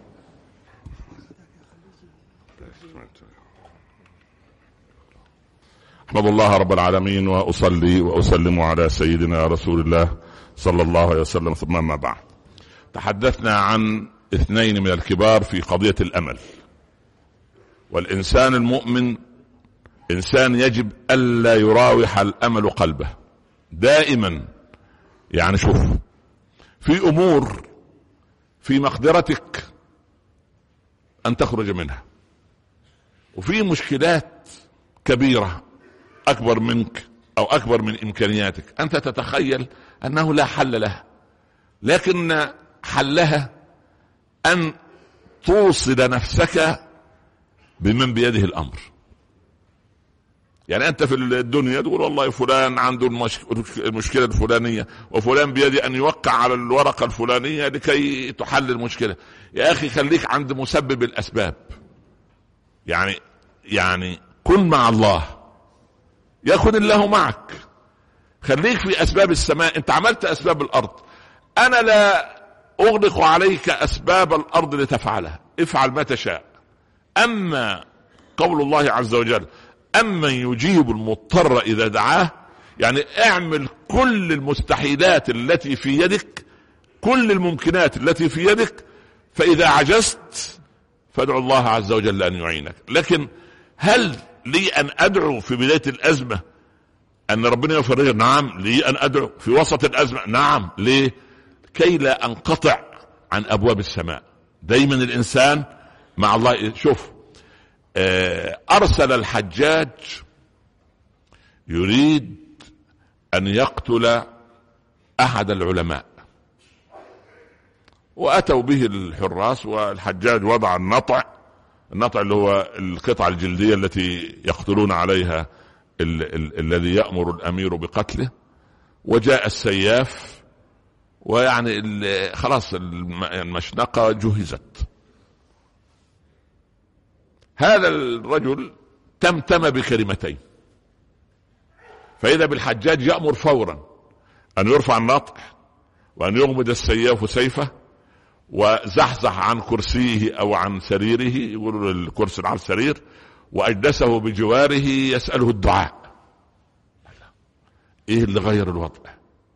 S1: أحمد الله رب العالمين، وأصلي وأسلم على سيدنا رسول الله صلى الله عليه وسلم، ثم ما بعد. تحدثنا عن اثنين من الكبار في قضية الأمل. والإنسان المؤمن إنسان يجب ألا يراوح الأمل قلبه دائما. يعني شوف، في أمور في مقدرتك أن تخرج منها، وفي مشكلات كبيرة أكبر منك أو أكبر من إمكانياتك، أنت تتخيل أنه لا حل لها، لكن حلها أن توصل نفسك بمن بيده الأمر. يعني أنت في الدنيا تقول والله فلان عنده المشكلة الفلانية، وفلان بيده أن يوقع على الورقة الفلانية لكي تحل المشكلة. يا أخي خليك عند مسبب الأسباب. يعني يعني كن مع الله يكن الله معك. خليك في أسباب السماء. أنت عملت أسباب الأرض، أنا لا أغلق عليك أسباب الأرض لتفعلها، افعل ما تشاء. أما قول الله عز وجل أمن يجيب المضطر إذا دعاه، يعني اعمل كل المستحيلات التي في يدك، كل الممكنات التي في يدك، فإذا عجزت فادعو الله عز وجل أن يعينك. لكن هل لي أن أدعو في بداية الأزمة أن ربنا يفرج؟ نعم. لي أن أدعو في وسط الأزمة؟ نعم. ليه؟ كي لا أنقطع عن أبواب السماء. دايما الإنسان مع الله. شوف، أرسل الحجاج يريد أن يقتل أحد العلماء، وأتوا به الحراس، والحجاج وضع النطع النطع اللي هو القطعة الجلدية التي يقتلون عليها ال ال الذي يأمر الأمير بقتله، وجاء السياف، ويعني خلاص المشنقة جهزت. هذا الرجل تمتم بكلمتين، فإذا بالحجاج يأمر فورا أن يرفع النطع، وأن يغمد السياف سيفه، وزحزح عن كرسيه أو عن سريره، يقولوا الكرسي على السرير، وأجلسه بجواره يسأله الدعاء. إيه اللي غير الوضع؟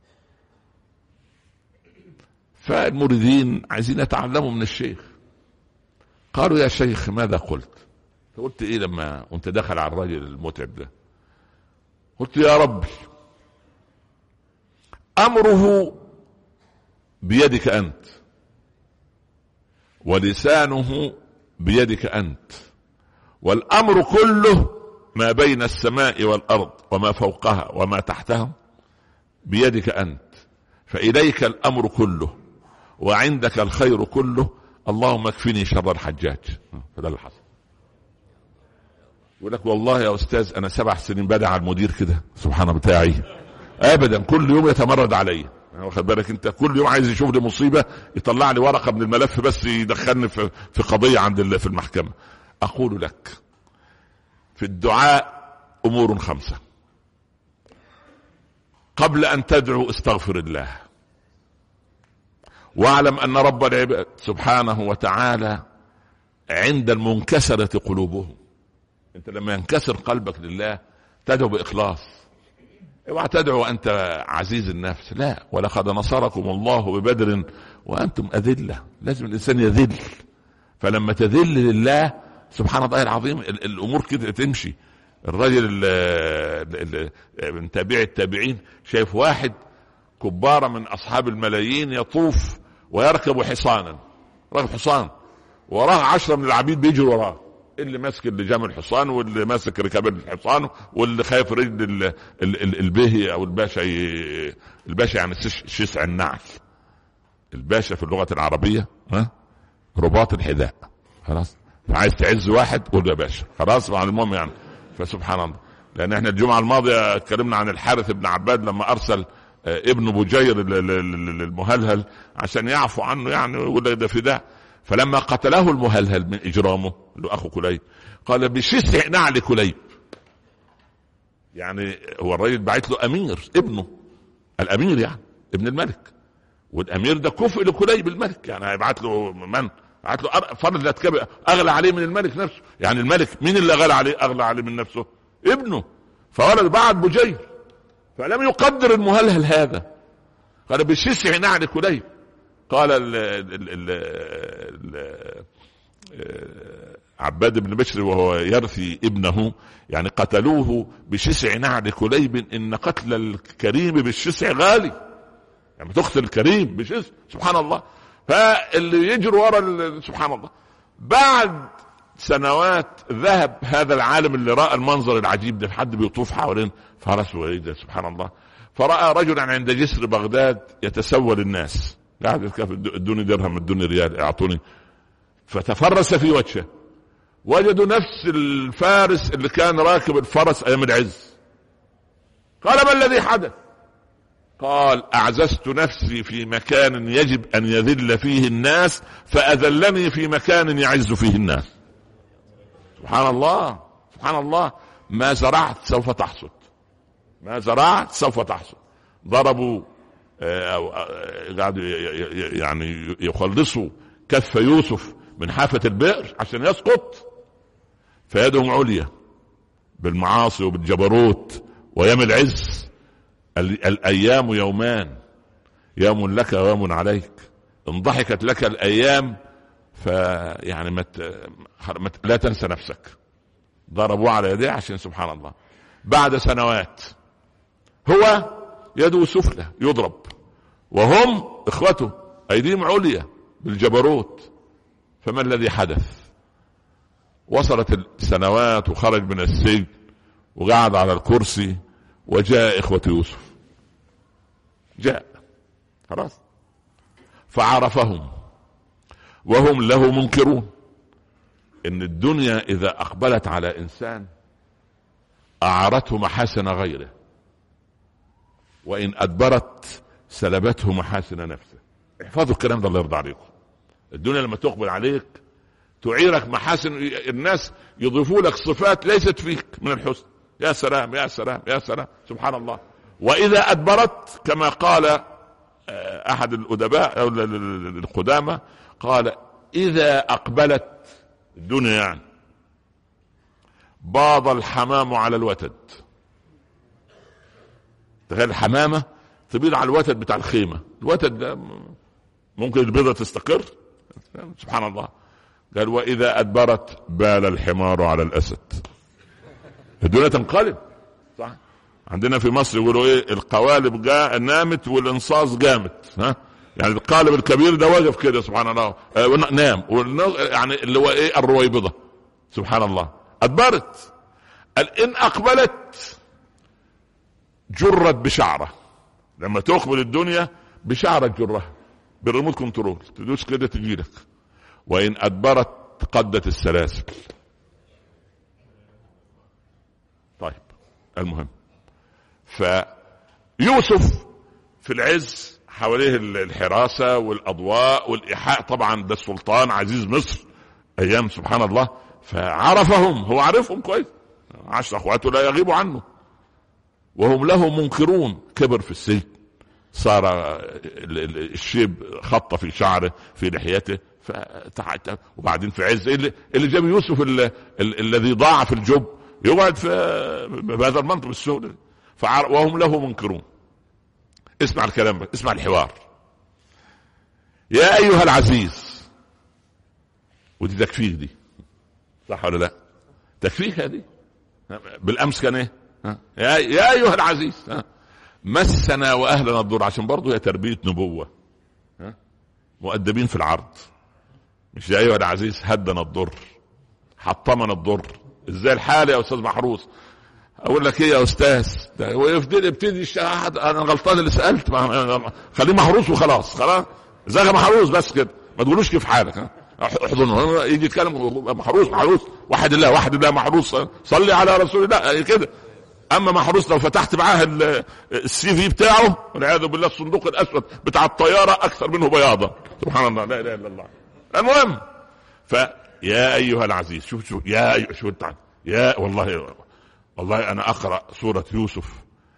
S1: فالمريدين عايزين يتعلموا من الشيخ. قالوا يا شيخ ماذا قلت؟ قلت إيه لما وانت دخل على الرجل المتعب ده؟ قلت يا ربي أمره بيدك أنت، ولسانه بيدك أنت، والأمر كله ما بين السماء والأرض وما فوقها وما تحتها بيدك أنت، فإليك الأمر كله وعندك الخير كله، اللهم اكفني شر الحجاج. فده اللي حصل. يقول لك والله يا أستاذ أنا سبع سنين بدع على المدير كده سبحانه بتاعي أبدا، كل يوم يتمرد علي. واخد بالك انت؟ كل يوم عايز يشوف لي مصيبة، يطلع لي ورقة من الملف بس يدخلني في, في قضية عند في المحكمة. أقول لك في الدعاء أمور خمسة. قبل أن تدعو استغفر الله، واعلم أن رب العباد سبحانه وتعالى عند المنكسرة قلوبهم. انت لما ينكسر قلبك لله تدعو بإخلاص. اوعى تدعو أنت عزيز النفس، لا. ولقد نصركم الله ببدر وأنتم أذلة. لازم الإنسان يذل، فلما تذل لله سبحان الله العظيم الأمور كده تمشي. الرجل من تابع التابعين شايف واحد كبارة من أصحاب الملايين يطوف ويركب حصانا، راكب حصان وراه عشرة من العبيد بيجروا وراه، اللي ماسك اللجام الحصان واللي ماسك ركاب الحصان واللي خايف رجل البهي أو الباشا. الباشا يعني شسع النعل، الباشا في اللغة العربية ها رباط الحذاء. خلاص عايز تعز واحد قول يا باشا، خلاص مع المهم يعني. فسبحان الله، لأن احنا الجمعة الماضية اتكلمنا عن الحارث بن عباد لما أرسل ابن بجير المهلهل عشان يعفو عنه يعني ويقول له ده فداء. فلما قتله المهلهل من إجرامه له أخو كليب قال بشسع نعل كليب، يعني هو الرجل بعت له أمير ابنه، الأمير يعني ابن الملك، والأمير ده كفء لكليب الملك، يعني هيبعت له من؟ بعت له فرد الأتكبر أغلى عليه من الملك نفسه، يعني الملك مين اللي أغلى عليه؟ أغلى عليه من نفسه ابنه. فولد بعد بجير فلم يقدر المهلهل هذا، قال بشسع نعل كليب. قال ال ال ال ال عباد بن بشر وهو يرثي ابنه يعني قتلوه بشسع نعل كليب، إن قتل الكريم بالشسع غالي، يعني تقتل الكريم بشسع سبحان الله. فاللي يجر ورا سبحان الله. بعد سنوات ذهب هذا العالم اللي رأى المنظر العجيب ده، حد بيطوف حوالين فرسه ويده سبحان الله، فرأى رجلا عند جسر بغداد يتسول الناس، قاعد كيف ادوني درهم ادوني ريال اعطوني، فتفرس في وجهه، وجدوا نفس الفارس اللي كان راكب الفرس ايام العز. قال ما الذي حدث؟ قال اعززت نفسي في مكان يجب ان يذل فيه الناس فاذلني في مكان يعز فيه الناس. سبحان الله سبحان الله. ما زرعت سوف تحصد، ما زرعت سوف تحصد. ضربوا قاعدوا يعني يخلصوا كف يوسف من حافة البئر عشان يسقط، فيدهم عليا بالمعاصي وبالجبروت ويوم العز. الأيام يومان، يوم لك ويوم عليك، ان ضحكت لك الأيام فيعني مت... مت... لا تنسى نفسك. ضربوا على يديه عشان سبحان الله. بعد سنوات هو يده سفلى يضرب وهم اخوته ايديهم عليا بالجبروت. فما الذي حدث؟ وصلت السنوات وخرج من السجن وقعد على الكرسي، وجاء اخوة يوسف، جاء خلاص فعرفهم وهم له منكرون. ان الدنيا اذا اقبلت على انسان اعارته محاسن غيره، وان ادبرت سلبته محاسن نفسه. احفظوا الكلام ده الله يرضى عليكم. الدنيا لما تقبل عليك تعيرك محاسن، الناس يضيفوا لك صفات ليست فيك من الحسن. يا سلام يا سلام يا سلام سبحان الله. واذا ادبرت كما قال احد الادباء او القدامى قال اذا اقبلت الدنيا يعني باض الحمام على الوتد. تخيل الحمامة تبيض على الوتد بتاع الخيمة، الوتد ده ممكن البيضة تستقر سبحان الله. قال واذا ادبرت بال الحمار على الاسد. الدنيا تنقلب صح. عندنا في مصر يقولوا ايه القوالب جاء نامت والانصاص قامت، ها يعني القالب الكبير ده واقف كده سبحان الله آه نام، يعني اللي هو ايه الرويبضة سبحان الله. ادبرت ان اقبلت جرت بشعره. لما تقبل الدنيا بشعره جرها بالريموت كنترول، تدوس كده تجيلك. وان ادبرت قدت السلاسل. طيب المهم فيوسف في العز حواليه الحراسة والأضواء والإيحاء، طبعا ده السلطان عزيز مصر أيام سبحان الله. فعرفهم، هو عارفهم كويس، عشر أخواته لا يغيبوا عنه، وهم له منكرون. كبر في السجن، صار الشيب خط في شعره في لحيته، وبعدين في عز اللي, اللي جاب يوسف الذي ضاع في الجب يقعد في بهذا المنطق بالسهولة. وهم له منكرون. اسمع الكلام بك. اسمع الحوار. يا ايها العزيز، ودي تكفيك دي صح ولا لا؟ تكفيك هذه بالامس كان ايه؟ يا, يا ايها العزيز مسنا واهلنا الضر، عشان برضه هي تربيه نبوه، مؤدبين في العرض. مش يا ايها العزيز هدنا الضر، حطمنا الضر. ازاي الحال يا استاذ محروس؟ اقول لك ايه يا استاذ؟ ويبتدي ابتدي انا غلطان اللي سالت، خليه محروس وخلاص. خلاص ازيك محروس بس كده، ما تقولوش كيف حالك. احضنه يجي يتكلم محروس محروس واحد الله واحد الله محروس صلي على رسول الله كده. اما محروس لو فتحت معاه السي في بتاعه والعياذ بالله الصندوق الاسود بتاع الطياره اكثر منه بياضه. سبحان الله لا اله الا الله. المهم فيا ايها العزيز، شوف شوف يا أيها شوف تعال يا والله والله انا اقرا سوره يوسف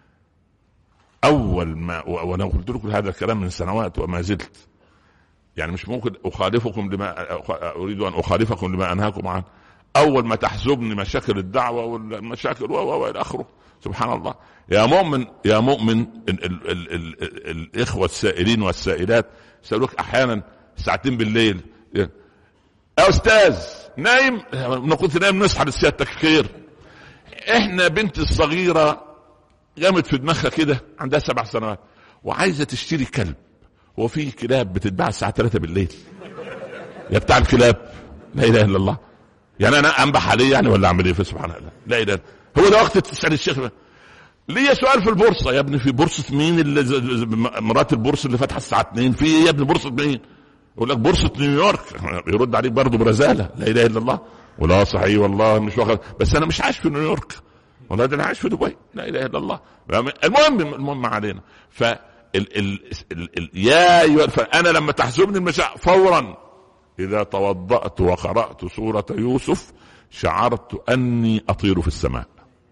S1: اول ما، وانا قلت لكم هذا الكلام من سنوات وما زلت يعني مش ممكن اخالفكم لما اريد ان اخالفكم لما انهاكم عنه. اول ما تحزبني مشاكل الدعوه والمشاكل والى اخره. سبحان الله. يا مؤمن يا مؤمن ال ال ال ال ال الاخوه السائلين والسائلات يسالوك احيانا ساعتين بالليل يا استاذ نايم؟ انا كنت نايم نصحى لسيادتك خير. احنا بنت الصغيره قامت في دماغها كده عندها سبع سنوات وعايزه تشتري كلب. هو في كلاب بتتباع الساعه ثلاثة بالليل يا بتاع الكلاب؟ لا اله الا الله. يعني انا انبح عليه يعني ولا اعمل ايه؟ في سبحان الله لا اله. هو ده وقت تسال الشيخ ليه سؤال في البورصه؟ يا ابني في بورصه مين؟ اللي مرات البورصه اللي فاتحه الساعه اتنين في ايه يا ابني؟ بورصه مين؟ يقول لك بورصه نيويورك. يرد عليك برضه برزاله لا اله الا الله. ولا صحيح والله مش واخد، بس انا مش عايش في نيويورك والله، ده انا عايش في دبي لا اله الا الله. المهم المهم علينا. ف ال ال ال ال يا ايها، فانا لما تحزبني المشاعر فورا اذا توضأت وقرأت سورة يوسف شعرت اني اطير في السماء.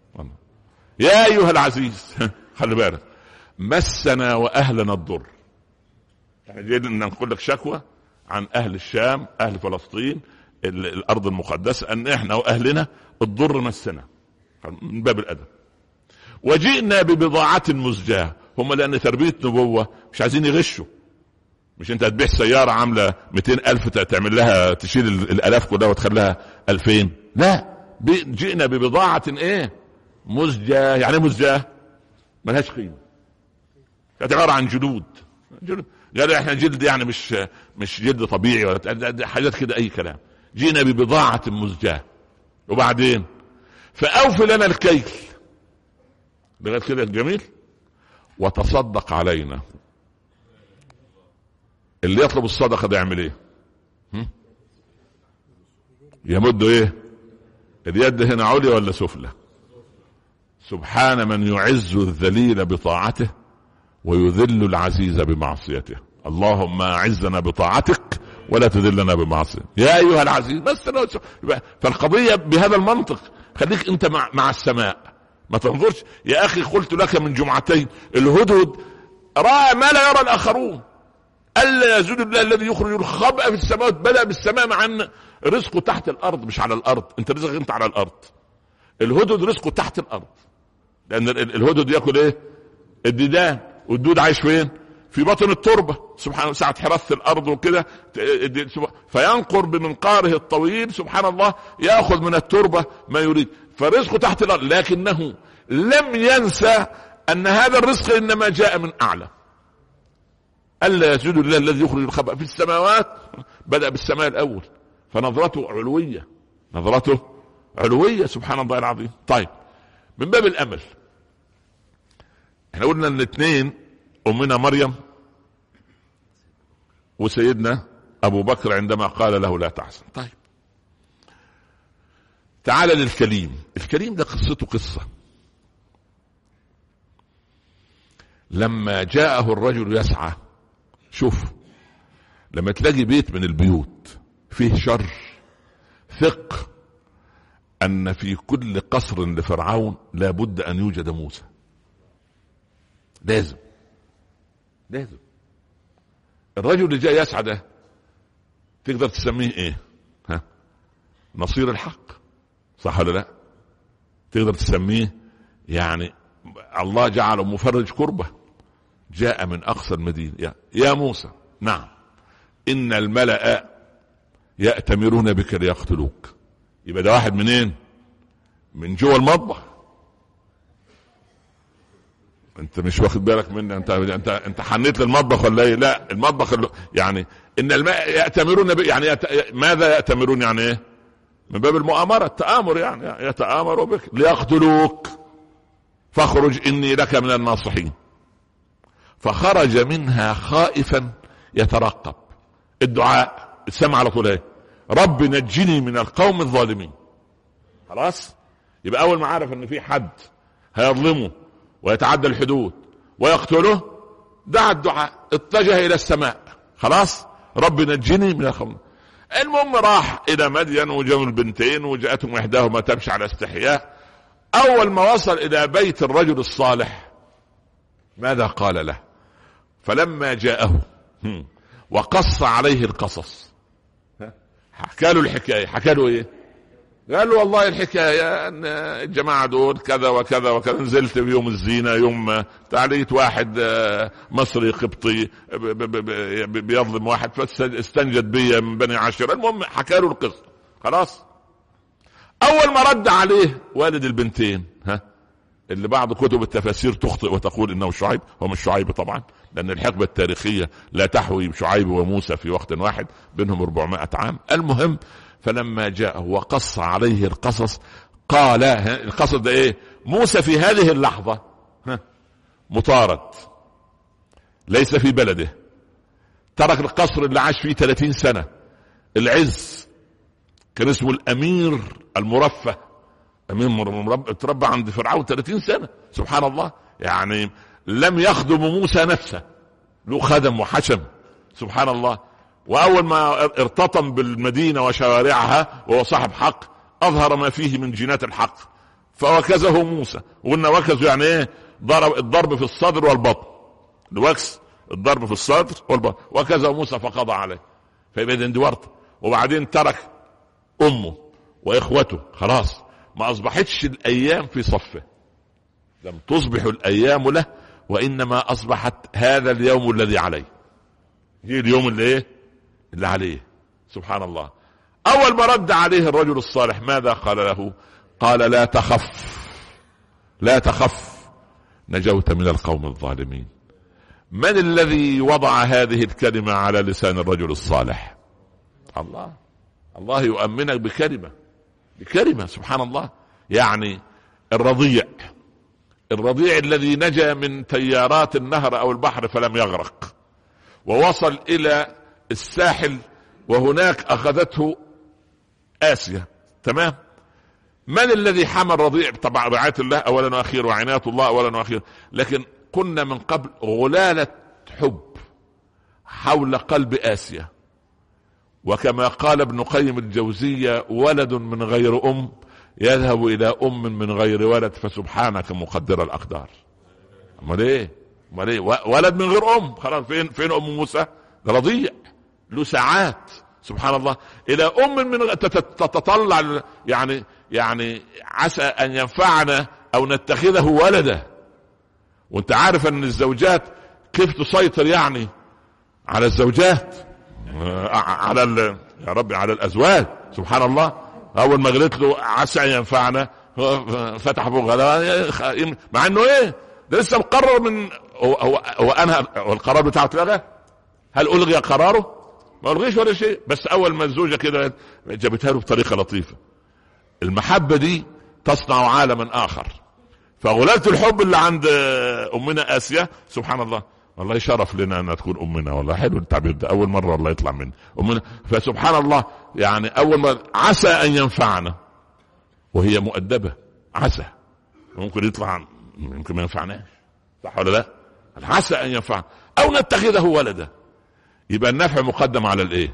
S1: يا ايها العزيز خلي بالك مسنا واهلنا الضر. يعني جينا نقول لك شكوى عن اهل الشام اهل فلسطين الارض المقدسة ان احنا واهلنا الضر مسنا من باب الادب. وجئنا ببضاعة مزجاة. هم لان تربية نبوة مش عايزين يغشوا. مش انت هتبيع سيارة عاملة مئتين الف تعمل لها تشيل الالاف كلها وتخليها الفين؟ لا، جئنا ببضاعة ايه مزجاة. يعني مزجاة ملهاش قيمة، عبارة عن جلود. جلود قالوا احنا جلد يعني مش مش جلد طبيعي ولا حاجات كده اي كلام. جئنا ببضاعة مزجاة. وبعدين فاوفي لنا الكيل لغاية كده جميل وتصدق علينا. اللي يطلب الصدقة ده يعمل ايه؟ يمد ايه؟ اليد هنا عليا ولا سفلى؟ سبحان من يعز الذليل بطاعته ويذل العزيز بمعصيته. اللهم اعزنا بطاعتك ولا تذلنا بمعصيتك يا ايها العزيز. بس فالقضية بهذا المنطق. خليك انت مع, مع السماء، ما تنظرش. يا اخي قلت لك من جمعتين الهدهد رأى ما لا يرى الاخرون. ألا يزول الله الذي يخرج الخبأ في السماوات. بدأ بالسماء مع أن رزقه تحت الأرض مش على الأرض. أنت رزقك أنت على الأرض. الهدهد رزقه تحت الأرض لأن الهدهد يأكل إيه؟ الديدان. والدود عايش فين؟ في بطن التربة. سبحان الله ساعة حرث الأرض وكده فينقر بمنقاره الطويل سبحان الله يأخذ من التربة ما يريد. فرزقه تحت الأرض لكنه لم ينسى أن هذا الرزق إنما جاء من أعلى. ألا يسجد لله الذي يخرج الخبأ في السماوات. بدأ بالسماء الأول فنظرته علوية. نظرته علوية سبحان الله العظيم. طيب من باب الأمل احنا قلنا ان الاثنين أمنا مريم وسيدنا أبو بكر عندما قال له لا تحزن. طيب تعال للكليم. الكليم ده قصته قصة. لما جاءه الرجل يسعى. شوف لما تلاقي بيت من البيوت فيه شر ثق ان في كل قصر لفرعون لابد ان يوجد موسى. لازم لازم. الرجل اللي جاء يسعى ده تقدر تسميه ايه؟ ها؟ نصير الحق صح ولا لا؟ تقدر تسميه يعني الله جعله مفرج كربة. جاء من أقصى المدينة يا, يا موسى نعم إن الملأ يأتمرون بك ليقتلوك. يبقى ده واحد منين؟ من جوه المطبخ. انت مش واخد بالك مني؟ انت انت انت حنيت للمطبخ ولا ايه؟ لا، المطبخ اللي يعني ان الماء يأتمرون ب... يعني يت... ماذا يأتمرون؟ يعني ايه؟ من باب المؤامرة، التآمر، يعني يتآمروا بك ليقتلوك فاخرج اني لك من الناصحين. فخرج منها خائفا يترقب. الدعاء السمع على طول ايه؟ رب نجني من القوم الظالمين. خلاص، يبقى اول ما عرف ان في حد هيظلمه ويتعدى الحدود ويقتله دعا الدعاء، اتجه الى السماء. خلاص، رب نجني من القوم. المهم راح الى مدين وجاءوا البنتين وجاءتهم احداهما تمشي على استحياء. اول ما وصل الى بيت الرجل الصالح ماذا قال له؟ فلما جاءه وقص عليه القصص، حكى له الحكاية. حكى له ايه؟ قال له والله الحكاية ان الجماعة دول كذا وكذا وكذا، نزلت بيوم الزينة، يوم تعليت واحد مصري قبطي بيظلم واحد فاستنجد بي من بني عشيرة. المهم حكى له القصة. خلاص، اول ما رد عليه والد البنتين، ها اللي بعض كتب التفاسير تخطئ وتقول انه شعيب، هو مش شعيب طبعا، لان الحقبة التاريخية لا تحوي شعيب وموسى في وقت واحد، بينهم أربعمائة عام. المهم فلما جاءه وقص عليه القصص قال، القصص ده ايه؟ موسى في هذه اللحظة مطارد، ليس في بلده، ترك القصر اللي عاش فيه ثلاثين سنة، العز، كان اسمه الامير المرفه، امير مرفه، تربى عند فرعون ثلاثين سنة. سبحان الله، يعني لم يخدم موسى نفسه، له خدم وحشم. سبحان الله. واول ما ارتطم بالمدينة وشوارعها وهو صاحب حق اظهر ما فيه من جينات الحق فوكزه موسى. وقلنا وكزه يعني ايه؟ ضرب الضرب في الصدر والبطن، الوكس الضرب في الصدر والبطن. وكزه موسى فقضى عليه، فيبقى دي ورطة. وبعدين ترك امه واخوته، خلاص ما اصبحتش الايام في صفه، لم تصبح الايام له، وانما اصبحت هذا اليوم الذي عليه، هي اليوم اللي ايه؟ اللي عليه. سبحان الله. اول ما رد عليه الرجل الصالح ماذا قال له؟ قال لا تخف، لا تخف، نجوت من القوم الظالمين. من الذي وضع هذه الكلمة على لسان الرجل الصالح؟ الله. الله يؤمنك بكلمة، بكلمة. سبحان الله. يعني الرضيع، الرضيع الذي نجا من تيارات النهر او البحر فلم يغرق، ووصل الى الساحل وهناك اخذته آسيا، تمام؟ من الذي حمى الرضيع؟ طبعا رعاية الله اولا واخيرا، وعناية الله اولا واخيرا. لكن كنا من قبل غلالة حب حول قلب آسيا، وكما قال ابن قيم الجوزية ولد من غير ام يذهب الى ام من غير ولد، فسبحانك مقدر الاقدار. امال ايه؟ امال ايه؟ ولد من غير ام، خلاص. فين فين ام موسى؟ ده رضيع له ساعات. سبحان الله. الى ام من تتطلع، يعني يعني عسى ان ينفعنا او نتخذه ولدا. وانت عارف ان الزوجات كيف تسيطر يعني على الزوجات، على ال... يا ربي على الازواج. سبحان الله. اول ما قلت له عسى ان ينفعنا فتح بوغلا، مع انه ايه؟ ده لسه مقرر من هو هو, هو انهى القرار بتاعه اتلغى. هل الغي قراره؟ ما الغيش ولا شيء، بس اول ما الزوجه كده جابتها له بطريقه لطيفه. المحبه دي تصنع عالما اخر. فغلالة الحب اللي عند امنا آسيا، سبحان الله، والله شرف لنا ان تكون امنا، والله حلو التعبير ده، اول مره والله يطلع من امنا. فسبحان الله، يعني اول ما عسى ان ينفعنا، وهي مؤدبه، عسى ممكن يطلع، يمكن ما ينفعناش، صح ولا لا؟ عسى ان ينفعنا او نتخذه ولدا. يبقى النفع مقدم على الايه؟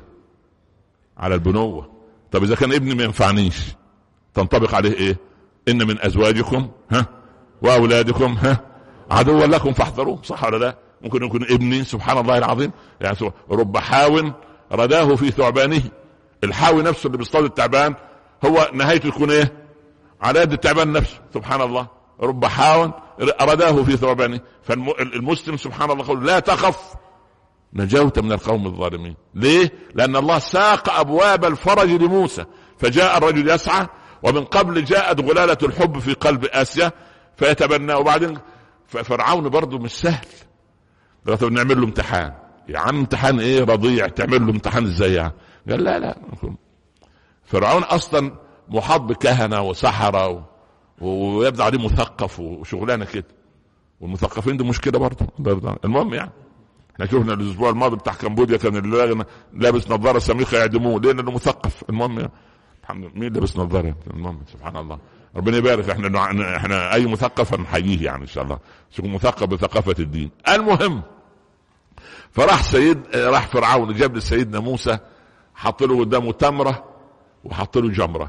S1: على البنوه. طب اذا كان ابني ما ينفعنيش تنطبق عليه ايه؟ ان من ازواجكم ها واولادكم ها عدوا لكم فاحذروه، صح ولا لا؟ ممكن يكون ابني، سبحان الله العظيم، يعني رب حاو رداه في ثعبانه. الحاوي نفسه اللي بيصطاد التعبان هو نهايته تكون ايه؟ على يد التعبان نفسه. سبحان الله. رب حاو رداه في ثعبانه. فالمسلم سبحان الله يقول لا تخف، نجوت من القوم الظالمين. ليه؟ لأن الله ساق أبواب الفرج لموسى، فجاء الرجل يسعى ومن قبل جاءت غلالة الحب في قلب آسيا فيتبنى. وبعدين فرعون برضو مش سهل، نعمل له امتحان. يا عم امتحان ايه رضيع، تعمل له امتحان ازاي يعني؟ قال لا لا، فرعون اصلا محاط بكهنة وسحرة ويبدأ عليه مثقف وشغلانة كده، والمثقفين دي مشكلة برضو. المهم يعني احنا شفنا الاسبوع الماضي بتاع كمبوديا كان اللي لابس نظارة سميخة يعدموه ليه؟ لانه مثقف. المهم يعني مين لابس نظارة؟ المهم سبحان الله، ربنا يبارك. احنا احنا اي مثقف هنحييه يعني ان شاء الله، يكون مثقف بثقافة الدين. المهم فراح سيد راح فرعون جاب لسيدنا موسى، حط له قدامه تمرة وحط له جمرة،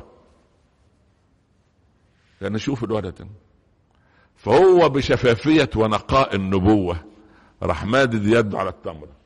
S1: لأن نشوف الولد. فهو بشفافية ونقاء النبوة راح مادد يده على التمرة،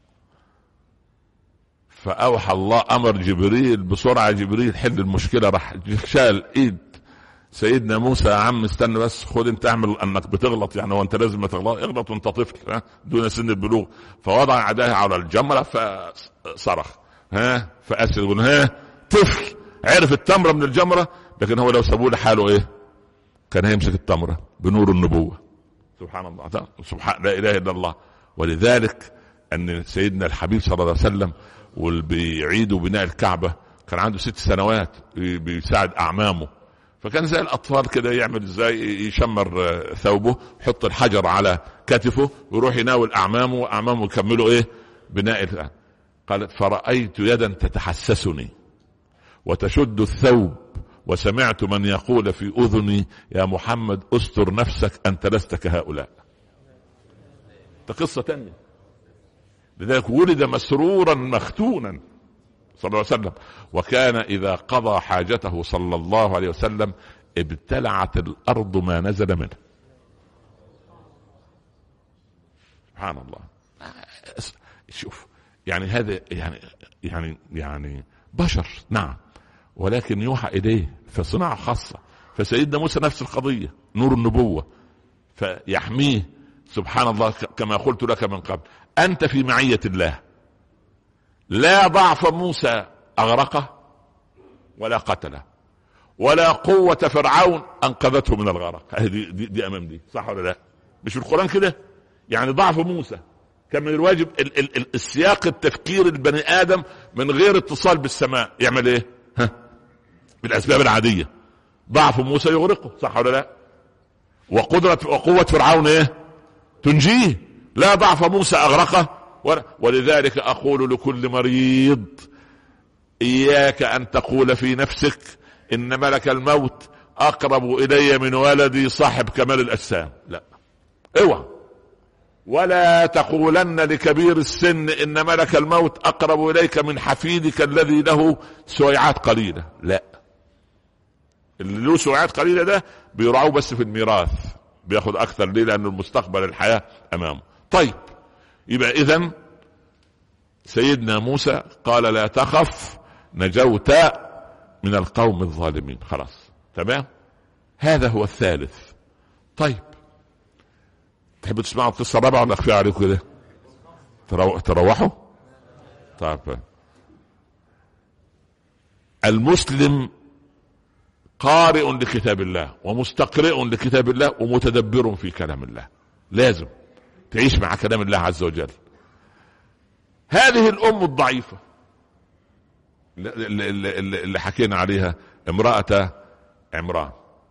S1: فأوحى الله أمر جبريل بسرعة، جبريل حل المشكلة. راح شال ايد سيدنا موسى، يا عم استنى بس، خد انت اعمل انك بتغلط يعني، وانت لازم تغلط، اغلط وانت طفل دون سن البلوغ. فوضع يديه على الجمرة فصرخ ها فأسد يقول ها طفل عرف التمرة من الجمرة، لكن هو لو سابوه لحاله ايه كان هيمسك التمرة بنور النبوة. سبحان الله، سبحان لا اله الا الله. ولذلك ان سيدنا الحبيب صلى الله عليه وسلم والبيعيدوا بناء الكعبة كان عنده ست سنوات بيساعد اعمامه، فكان زي الاطفال كده يعمل ازاي، يشمر ثوبه، يحط الحجر على كتفه ويروح يناول اعمامه، واعمامه يكملوا ايه بناء. قالت فرأيت يدا تتحسسني وتشد الثوب، وسمعت من يقول في اذني يا محمد استر نفسك انت لست كهؤلاء. ده قصة تانية. لذلك ولد مسرورا مختونا صلى الله عليه وسلم، وكان إذا قضى حاجته صلى الله عليه وسلم ابتلعت الأرض ما نزل منه. سبحان الله. شوف يعني هذا يعني يعني يعني بشر نعم، ولكن يوحى إليه في صناعة خاصة. فسيدنا موسى نفس القضية، نور النبوة فيحميه. سبحان الله، كما قلت لك من قبل أنت في معية الله، لا ضعف موسى أغرقه ولا قتله، ولا قوة فرعون أنقذته من الغرق. دي, دي, دي أمام دي، صح ولا لا؟ مش في القرآن كده يعني ضعف موسى كان من الواجب ال ال ال السياق التفكير البني آدم من غير اتصال بالسماء يعمل ايه؟ ها؟ بالأسباب العادية. ضعف موسى يغرقه، صح ولا لا؟ وقدرة وقوة فرعون ايه؟ تنجيه. لا ضعف موسى أغرقه. ولذلك أقول لكل مريض إياك أن تقول في نفسك إن ملك الموت أقرب إلي من ولدي صاحب كمال الأجسام. لا، اوعى. ولا تقولن لكبير السن إن ملك الموت أقرب إليك من حفيدك الذي له سويعات قليلة. لا، اللي له سويعات قليلة ده بيرعوه بس في الميراث، بياخد أكثر ليه؟ لأن المستقبل الحياة أمامه. طيب، يبقى إذن سيدنا موسى قال لا تخف نجوت من القوم الظالمين. خلاص تمام، هذا هو الثالث. طيب تحبوا تسمعوا القصة الرابعة ولا أخفي عليكم كده ترو... تروحوا؟ طيب، المسلم قارئ لكتاب الله ومستقرئ لكتاب الله ومتدبر في كلام الله، لازم تعيش مع كلام الله عز وجل. هذه الأم الضعيفة اللي حكينا عليها، امرأة عمران،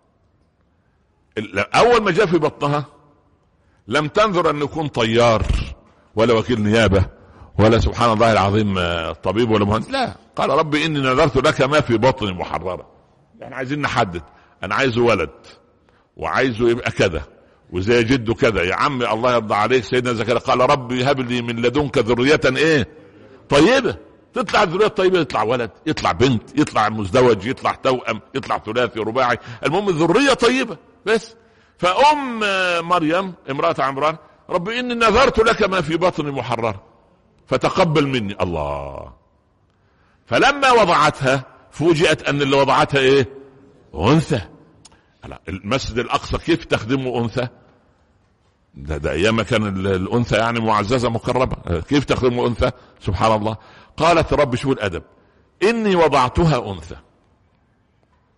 S1: أول ما جاء في بطنها لم تنظر أن يكون طيار ولا وكيل نيابة ولا سبحان الله العظيم طبيب ولا مهندس، لا، قال ربي إني نذرت لك ما في بطني محررة. يعني عايزين نحدد، أنا عايزه ولد وعايزه يبقى كذا وزي جده كذا. يا عمي الله يرضى عليك سيدنا زكريا قال ربي هب لي من لدنك ذرية ايه طيبة. تطلع الذرية الطيبة، يطلع ولد، يطلع بنت، يطلع مزدوج، يطلع توأم، يطلع ثلاثي رباعي، المهم الذرية طيبة بس. فأم مريم امرأة عمران ربي إني نذرت لك ما في بطني محرر فتقبل مني. الله. فلما وضعتها فوجئت أن اللي وضعتها ايه؟ أنثى. المسجد الأقصى كيف تخدمه أنثى؟ ده, ده أيام كان الأنثى يعني معززة مكرمة، كيف تخدمه أنثى؟ سبحان الله. قالت رب شو الأدب، إني وضعتها أنثى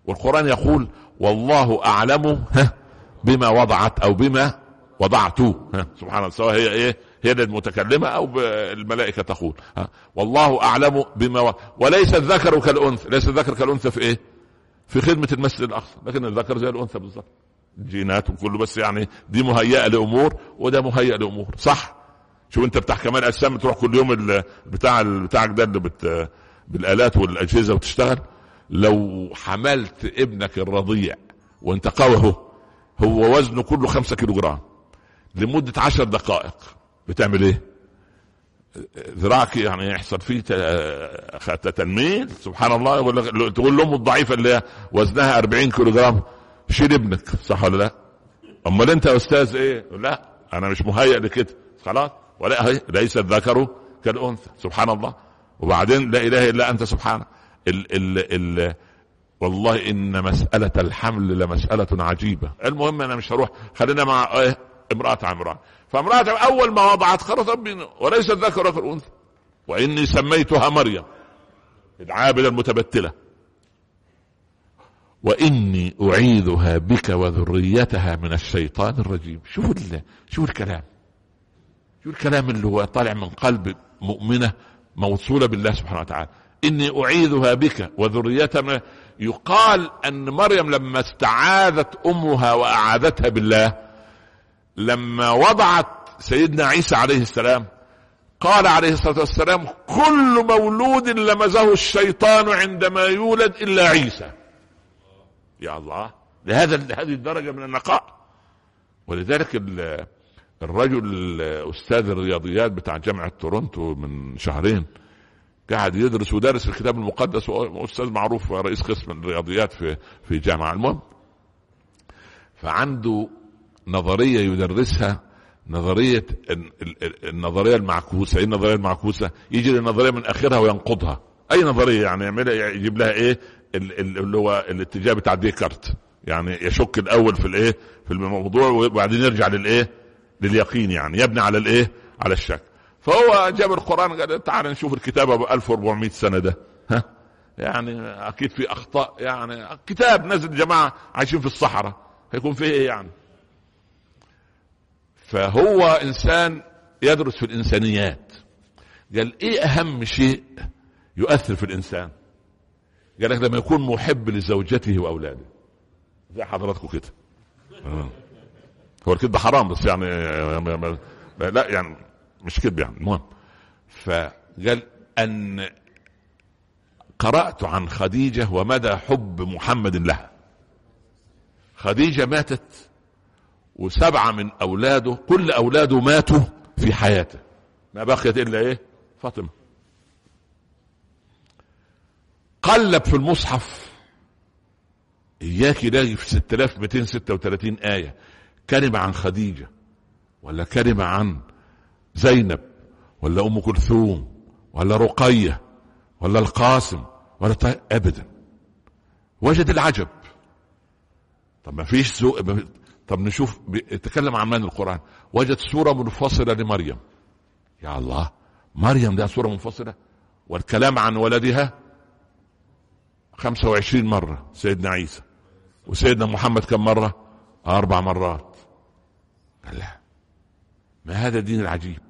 S1: والقرآن يقول والله أعلم بما وضعت أو بما وضعته، سبحان الله، سواء هي ايه هي المتكلمة او الملائكة تقول والله أعلم بما و... وليس الذكر كالأنثى. ليس الذكر كالأنثى في ايه؟ في خدمة المسجد الأقصى، لكن الذكر زي الأنثى بالظبط، الجينات وكله، بس يعني دي مهيئة لأمور وده مهيئ لأمور، صح؟ شو انت بتاع كمال أجسام تروح كل يوم بتاع بتاعك ده اللي بت... بالآلات والأجهزة وتشتغل. لو حملت ابنك الرضيع وانت قوي هو وزنه كله خمسة كيلو جرام لمدة عشر دقائق، بتعمل ايه؟ ذراعك يعني يحصل فيه تنميل، سبحان الله. ولا تقول لهم الضعيفة اللي وزنها أربعين كيلو جرام شيل ابنك، صح ولا لا؟ امال انت يا استاذ ايه؟ لا انا مش مهيئ لكده، خلاص. ولا هي ليس الذكر كالأنثى، سبحان الله. وبعدين لا اله الا انت سبحانه. ال ال ال والله ان مسألة الحمل لمسألة عجيبة. المهم انا مش هروح، خلينا مع ايه امرأة عمران. فامرأة اول ما وضعت خرج ربنا وليس الذكر كالأنثى واني سميتها مريم العابدة المتبتلة واني اعيذها بك وذريتها من الشيطان الرجيم. شوفوا شوفوا الكلام، شوفوا الكلام اللي هو طالع من قلب مؤمنة موصولة بالله سبحانه وتعالى. اني اعيذها بك وذريتها. يقال ان مريم لما استعاذت امها واعاذتها بالله، لما وضعت سيدنا عيسى عليه السلام قال عليه الصلاة والسلام كل مولود لمزه الشيطان عندما يولد الا عيسى. يا الله، لهذا هذه الدرجة من النقاء. ولذلك الرجل استاذ الرياضيات بتاع جامعة تورونتو من شهرين قاعد يدرس ودرس الكتاب المقدس، واستاذ معروف رئيس قسم الرياضيات في في جامعة. المهم فعنده نظرية يدرسها، نظرية النظرية المعكوسة. ايه النظرية المعكوسة؟ يجي للنظرية من اخرها وينقضها. اي نظرية يعني يعملها يجيب لها ايه اللي هو الاتجاه بتاع ديكارت، يعني يشك الاول في الايه في الموضوع وبعدين يرجع للايه لليقين، يعني يبني على الايه على الشك. فهو جاب القرآن قال تعال نشوف الكتاب ابو ألف وأربعمائة سنة ده، ها يعني اكيد في اخطاء، يعني كتاب نزل جماعة عايشين في الصحراء هيكون فيه ايه يعني. فهو انسان يدرس في الانسانيات. قال ايه اهم شيء يؤثر في الانسان؟ قال لك لما يكون محب لزوجته واولاده زي حضراتكم كده. هو الكذب حرام بس يعني لا يعني مش كذب يعني. المهم فقال ان قرأت عن خديجة ومدى حب محمد لها. خديجة ماتت وسبعة من اولاده كل اولاده ماتوا في حياته، ما بقيت الا ايه فاطمة. قلب في المصحف اياك يلاقي في ستة آلاف ومئتين وستة وثلاثين آية كلمة عن خديجة ولا كلمة عن زينب ولا ام كلثوم ولا رقية ولا القاسم ولا طيب ابدا. وجد العجب. طب ما فيش سوء. طب نشوف يتكلم عن من القرآن. وجد سورة منفصلة لمريم. يا الله، مريم ده سورة منفصلة والكلام عن ولدها خمسة وعشرين مرة. سيدنا عيسى وسيدنا محمد كم مرة؟ أربع مرات. قال لا، ما هذا الدين العجيب.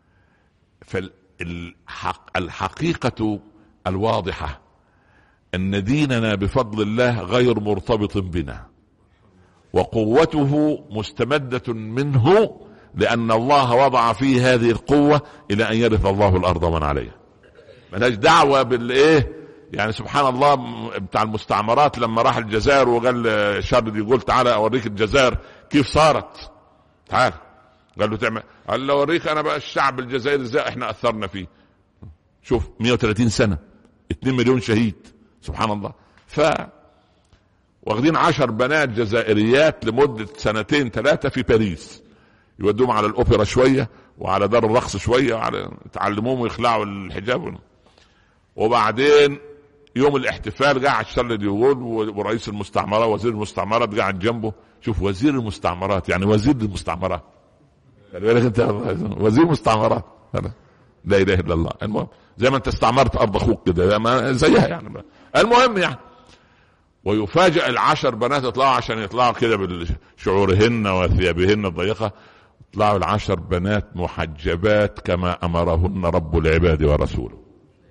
S1: فالحقيقة الواضحة أن ديننا بفضل الله غير مرتبط بنا، وقوته مستمدة منه، لأن الله وضع فيه هذه القوة إلى أن يرث الله الأرض ومن عليها. ملهاش دعوة بالإيه يعني. سبحان الله بتاع المستعمرات لما راح الجزائر وقال شارد يقول تعالى أوريك الجزائر كيف صارت، تعال. قال له تعمل؟ قال له أوريك أنا بقى الشعب الجزائري إزاي إحنا أثرنا فيه. شوف مئة وثلاثين سنة، اثنين مليون شهيد، سبحان الله. ف واخدين عشر بنات جزائريات لمدة سنتين ثلاثة في باريس، يودوهم على الأوبرا شوية وعلى دار الرقص شوية وعلى تعلموهم ويخلعوا الحجاب. وبعدين يوم الاحتفال قاعد شارل يقول ورئيس المستعمرة وزير المستعمرات قاعد جنبه. شوف وزير المستعمرات يعني وزير المستعمرات، يعني انت وزير مستعمرات، لا اله الا الله. المهم زي ما انت استعمرت ارض اخوك كده زيها يعني. المهم يعني ويفاجئ العشر بنات يطلعوا عشان يطلعوا كده بشعورهن وثيابهن الضيقة، يطلعوا العشر بنات محجبات كما أمرهن رب العباد ورسوله.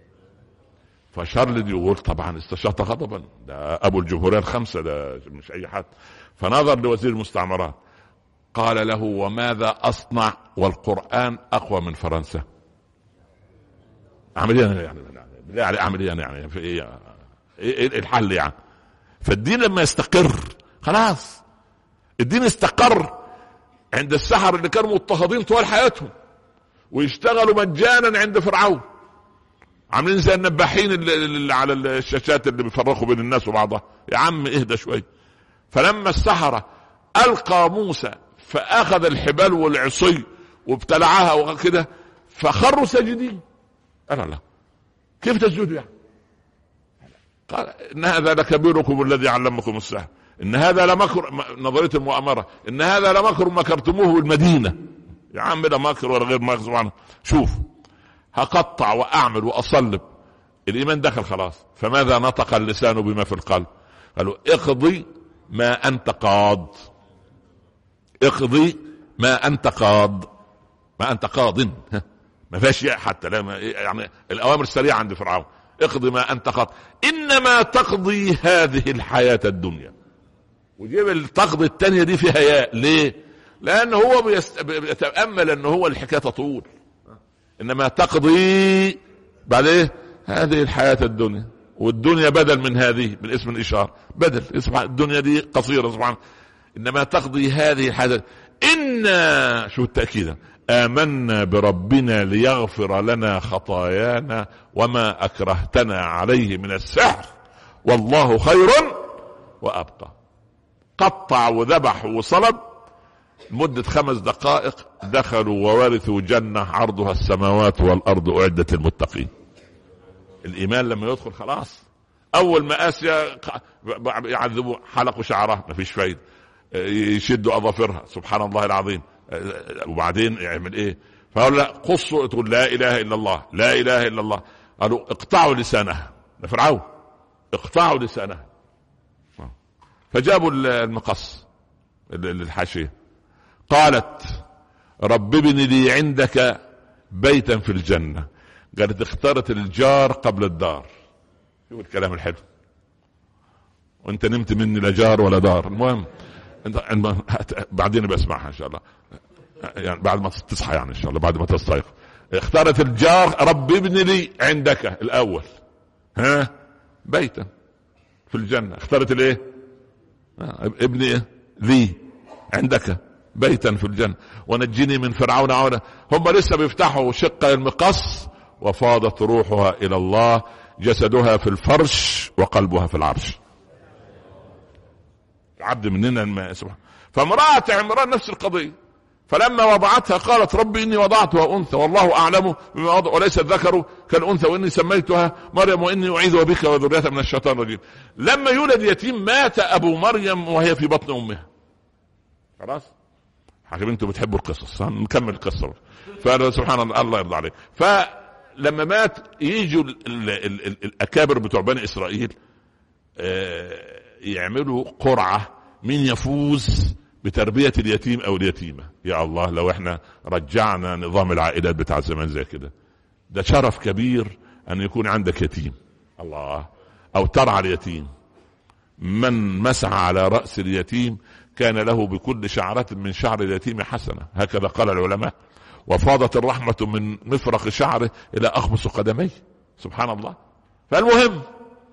S1: فشارل يقول طبعا استشاط غضبا، ده أبو الجمهورية الخمسة، ده مش أي حد. فنظر لوزير المستعمرات قال له وماذا أصنع والقرآن أقوى من فرنسا؟ أعمل إيه يعني؟ بالله عليك أعمل إيه يعني؟ في إيه؟ إيه الحل يعني؟ فالدين لما يستقر خلاص، الدين استقر عند السحر اللي كانوا مضطهدين طوال حياتهم ويشتغلوا مجانا عند فرعون، عاملين زي النباحين اللي, اللي على الشاشات اللي بيفرقوا بين الناس وبعضها. يا عم اهدى شوي. فلما السحرة ألقى موسى فأخذ الحبال والعصي وابتلعها وكده فخروا ساجدين. أنا لا كيف تسجدوا يعني؟ قال إن هذا لكبيركم الذي علمكم السحر، إن هذا لمكر، نظرية المؤامرة، إن هذا لمكر مكرتموه بالمدينة. يا عم ده مكر ولا غير مكر سبحانه. شوف هقطع وأعمل وأصلب، الإيمان دخل خلاص. فماذا نطق اللسان بما في القلب؟ قالوا اقضي ما أنت قاض، اقضي ما أنت قاض، ما أنت قاض ما فيش حتى لا يعني الأوامر السريعة عند فرعون، اقضي ما أنت قاض إنما تقضي هذه الحياة الدنيا. وجيب التقضي التانية دي فيها ياء ليه؟ لأنه هو بيتأمل أنه هو الحكاية تطول، إنما تقضي بعد إيه؟ هذه الحياة الدنيا، والدنيا بدل من هذه، من اسم الإشارة بدل، الدنيا دي قصيرة سبحانه. إنما تقضي هذه الحياة. إنا شو التأكيد آمنا بربنا ليغفر لنا خطايانا وما أكرهتنا عليه من السحر والله خير وأبقى. قطع وذبح وصلب مدة خمس دقائق، دخلوا وورثوا جنة عرضها السماوات والأرض أعدت المتقين. الإيمان لما يدخل خلاص. أول ما آسيا يعذبوا حلقوا شعرها ما فيش فايدة، يشدوا أظافرها سبحان الله العظيم، وبعدين يعمل إيه؟ فقالوا لا قصوا تقول لا إله إلا الله لا إله إلا الله. قالوا اقطعوا لسانها، فرعون اقطعوا لسانها. فجابوا المقص للحاشية. قالت رب ابن لي عندك بيتا في الجنة. قالت اختارت الجار قبل الدار. شوف الكلام الحلو. وانت نمت مني لا جار ولا دار. المهم انت بعدين بسمعها ان شاء الله، يعني بعد ما تصحى يعني ان شاء الله بعد ما تستيقظ. اختارت الجار رب ابن لي عندك الاول ها بيتا في الجنة. اختارت الايه؟ ابني لي عندك بيتا في الجنة ونجني من فرعون عونا. هم لسه بيفتحوا شق المقص وفاضت روحها إلى الله، جسدها في الفرش وقلبها في العرش. عبد مننا الماء سبحانه. فامرأة عمران نفس القضية، فلما وضعتها قالت ربي إني وضعتها أنثى والله أعلم بما وضع وليس الذكر كالأنثى وإني سميتها مريم وإني أعيذها بك وذريتها من الشيطان الرجيم. لما يولد يتيم مات أبو مريم وهي في بطن أمها. خلاص حكيم انتوا بتحبوا القصص، نكمل القصة. فسبحان الله الله يرضى عليك. فلما مات يجوا الأكابر بتوع بني إسرائيل يعملوا قرعة مين يفوز بتربية اليتيم أو اليتيمة. يا الله لو احنا رجعنا نظام العائلات بتاع زمان زي كده، ده شرف كبير أن يكون عندك يتيم الله أو ترعى اليتيم. من مسح على رأس اليتيم كان له بكل شعرة من شعر اليتيم حسنة، هكذا قال العلماء. وفاضت الرحمة من مفرق شعره إلى أخمص قدميه سبحان الله. فالمهم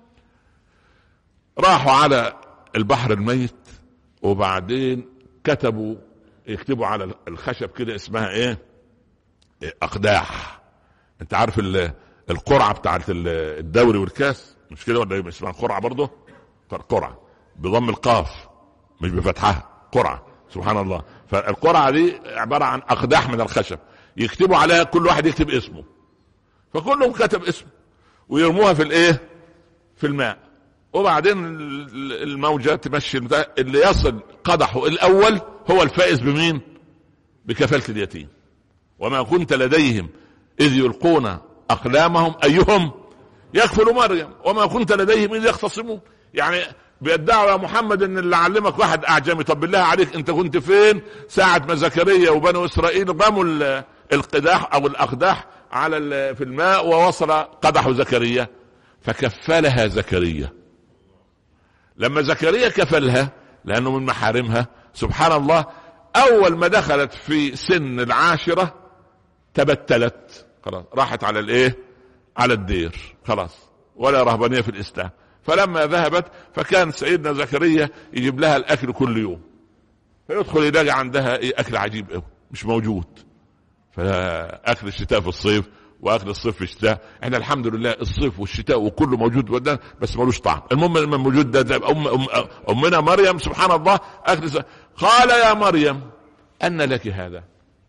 S1: راحوا على البحر الميت وبعدين كتبوا يكتبوا على الخشب كده اسمها ايه اقداح. انت عارف القرعة بتاعت الدوري والكاس مش كده ولا اسمها قرعة برضه؟ قرعة بضم القاف مش بفتحها، قرعة سبحان الله. فالقرعة دي عبارة عن اقداح من الخشب يكتبوا عليها كل واحد يكتب اسمه، فكلهم كتب اسمه ويرموها في الايه في الماء، وبعدين الموجة تمشي اللي يصل قدحه الاول هو الفائز بمين؟ بكفالة اليتيم. وما كنت لديهم اذ يلقون اقلامهم ايهم يكفل مريم وما كنت لديهم اذ يختصمون. يعني بيدعوا يا محمد ان اللي علمك واحد اعجمي. طب بالله عليك انت كنت فين ساعة ما زكريا وبنو اسرائيل رموا القداح او الاقداح على في الماء ووصل قدح زكريا؟ فكفلها زكريا. لما زكريا كفلها لانه من محارمها، سبحان الله، اول ما دخلت في سن العاشرة تبتلت، خلاص راحت على الايه، على الدير، خلاص ولا رهبانية في الاسلام. فلما ذهبت فكان سيدنا زكريا يجيب لها الاكل كل يوم، فيدخل يلاقي عندها ايه، اكل عجيب قوي مش موجود. فاكل الشتاء في الصيف واكل الصيف في الشتاء. احنا الحمد لله الصيف والشتاء وكله موجود ودنا، بس ملوش طعم. المهم لما موجود ده, ده أم أم امنا مريم سبحان الله اكل س... قال يا مريم ان لك هذا.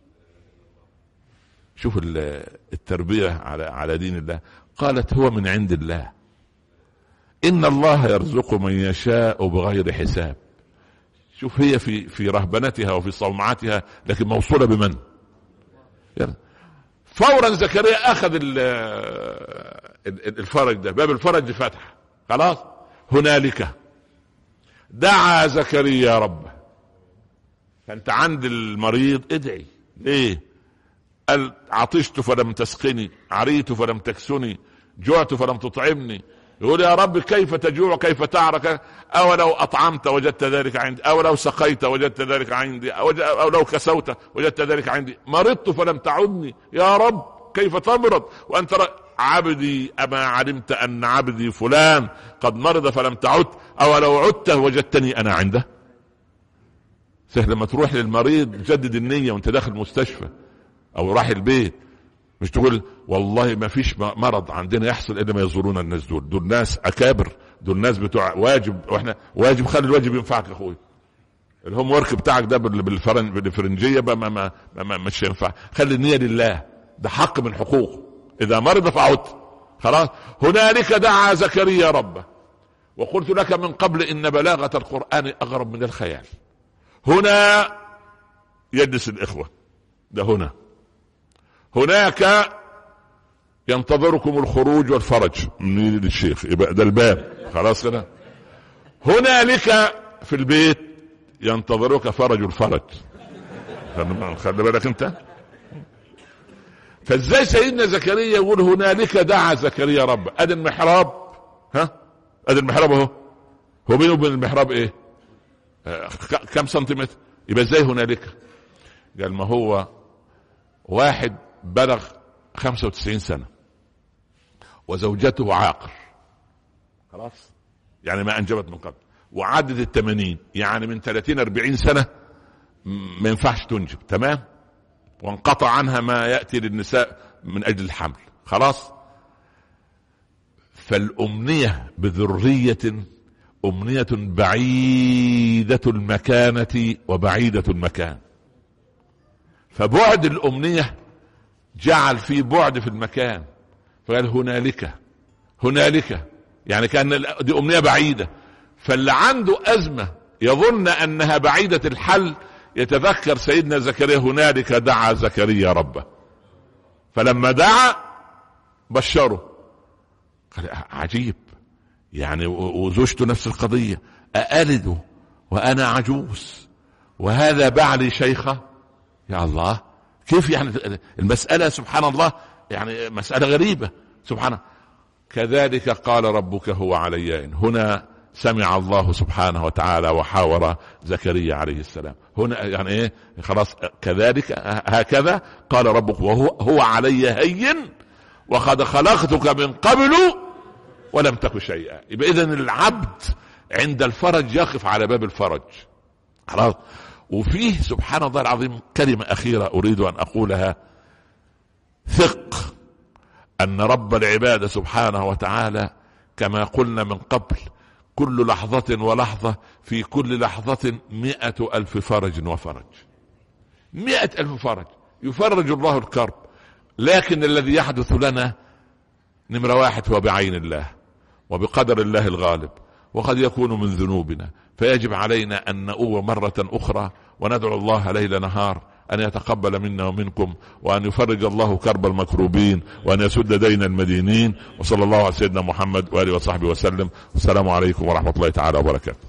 S1: شوف التربية على على دين الله. قالت هو من عند الله ان الله يرزق من يشاء بغير حساب. شوف هي في في رهبنتها وفي صومعتها لكن موصولة بمن؟ يعني فورا زكريا اخذ الفرج ده، باب الفرج فتح، خلاص. هنالك دعا زكريا ربه. فانت عند المريض ادعي ليه؟ قال عطشت فلم تسقني، عريت فلم تكسني، جوعت فلم تطعمني. يقول يا رب كيف تجوع كيف تعرك؟ او لو اطعمت وجدت ذلك عندي، او لو سقيت وجدت ذلك عندي، او لو كسوت وجدت ذلك عندي. مرضت فلم تعدني، يا رب كيف تمرض وانت ر... عبدي اما علمت ان عبدي فلان قد مرض فلم تعد، او لو عدت وجدتني انا عنده. سهل لما تروح للمريض جدد النية وانت داخل المستشفى او راح البيت، مش تقول والله ما فيش مرض عندنا يحصل الا ما يزورون الناس. دول دول ناس اكابر، دول ناس بتوع واجب، واحنا واجب. خلي الواجب ينفعك يا اخوي. الهوم ورك بتاعك ده بالفرنجيه ما ما ما, ما مش ينفع. خلي النية لله، ده حق من حقوقه. اذا مرض فعد، خلاص. هنالك دعا زكريا ربه. وقلت لك من قبل ان بلاغة القرآن اغرب من الخيال. هنا يجلس الاخوة، ده هنا. هناك ينتظركم الخروج والفرج من الشيخ، يبقى ده الباب، خلاص كده. هنالك في البيت ينتظرك فرج الفرج. خلي بالك انت. فازاي سيدنا زكريا يقول هنالك دعا زكريا رب؟ ادي المحراب، ها ادي المحراب اهو. هو بينه وبين المحراب ايه؟ آه كم سنتيمتر؟ يبقى ازاي هنالك؟ قال ما هو واحد بلغ خمسة وتسعين سنة وزوجته عاقر، خلاص يعني ما انجبت من قبل، وعدت الثمانين، يعني من ثلاثين اربعين سنة ما ينفعش تنجب، تمام، وانقطع عنها ما يأتي للنساء من اجل الحمل، خلاص. فالامنية بذرية امنية بعيدة المكانة وبعيدة المكان. فبعد الامنية جعل في بعد في المكان، فقال هنالك. هنالك يعني كان دي امنية بعيدة. فاللي عنده ازمة يظن انها بعيدة الحل يتذكر سيدنا زكريا هنالك دعا زكريا ربه. فلما دعا بشره، قال عجيب، يعني وزوجته نفس القضية، أألد وأنا عجوز وهذا بعلي شيخة؟ يا الله، كيف يعني المسألة؟ سبحان الله، يعني مسألة غريبة سبحانه. كذلك قال ربك هو علي إن. هنا سمع الله سبحانه وتعالى وحاور زكريا عليه السلام. هنا يعني ايه؟ خلاص كذلك هكذا قال ربك وهو هو علي هين وقد خلقتك من قبل ولم تك شيئا. يبقى اذن العبد عند الفرج يقف على باب الفرج، خلاص. وفيه سبحان الله العظيم كلمة أخيرة أريد أن أقولها. ثق أن رب العباد سبحانه وتعالى كما قلنا من قبل كل لحظة ولحظة في كل لحظة مئة ألف فرج وفرج. مئة ألف فرج يفرج الله الكرب. لكن الذي يحدث لنا نمرة واحد هو بعين الله وبقدر الله الغالب، وقد يكون من ذنوبنا، فيجب علينا أن نؤوب مرة أخرى وندعو الله ليل نهار أن يتقبل منا ومنكم، وأن يفرج الله كرب المكروبين، وأن يسد دين المدينين. وصلى الله على سيدنا محمد وآله وصحبه وسلم. السلام عليكم ورحمة الله تعالى وبركاته.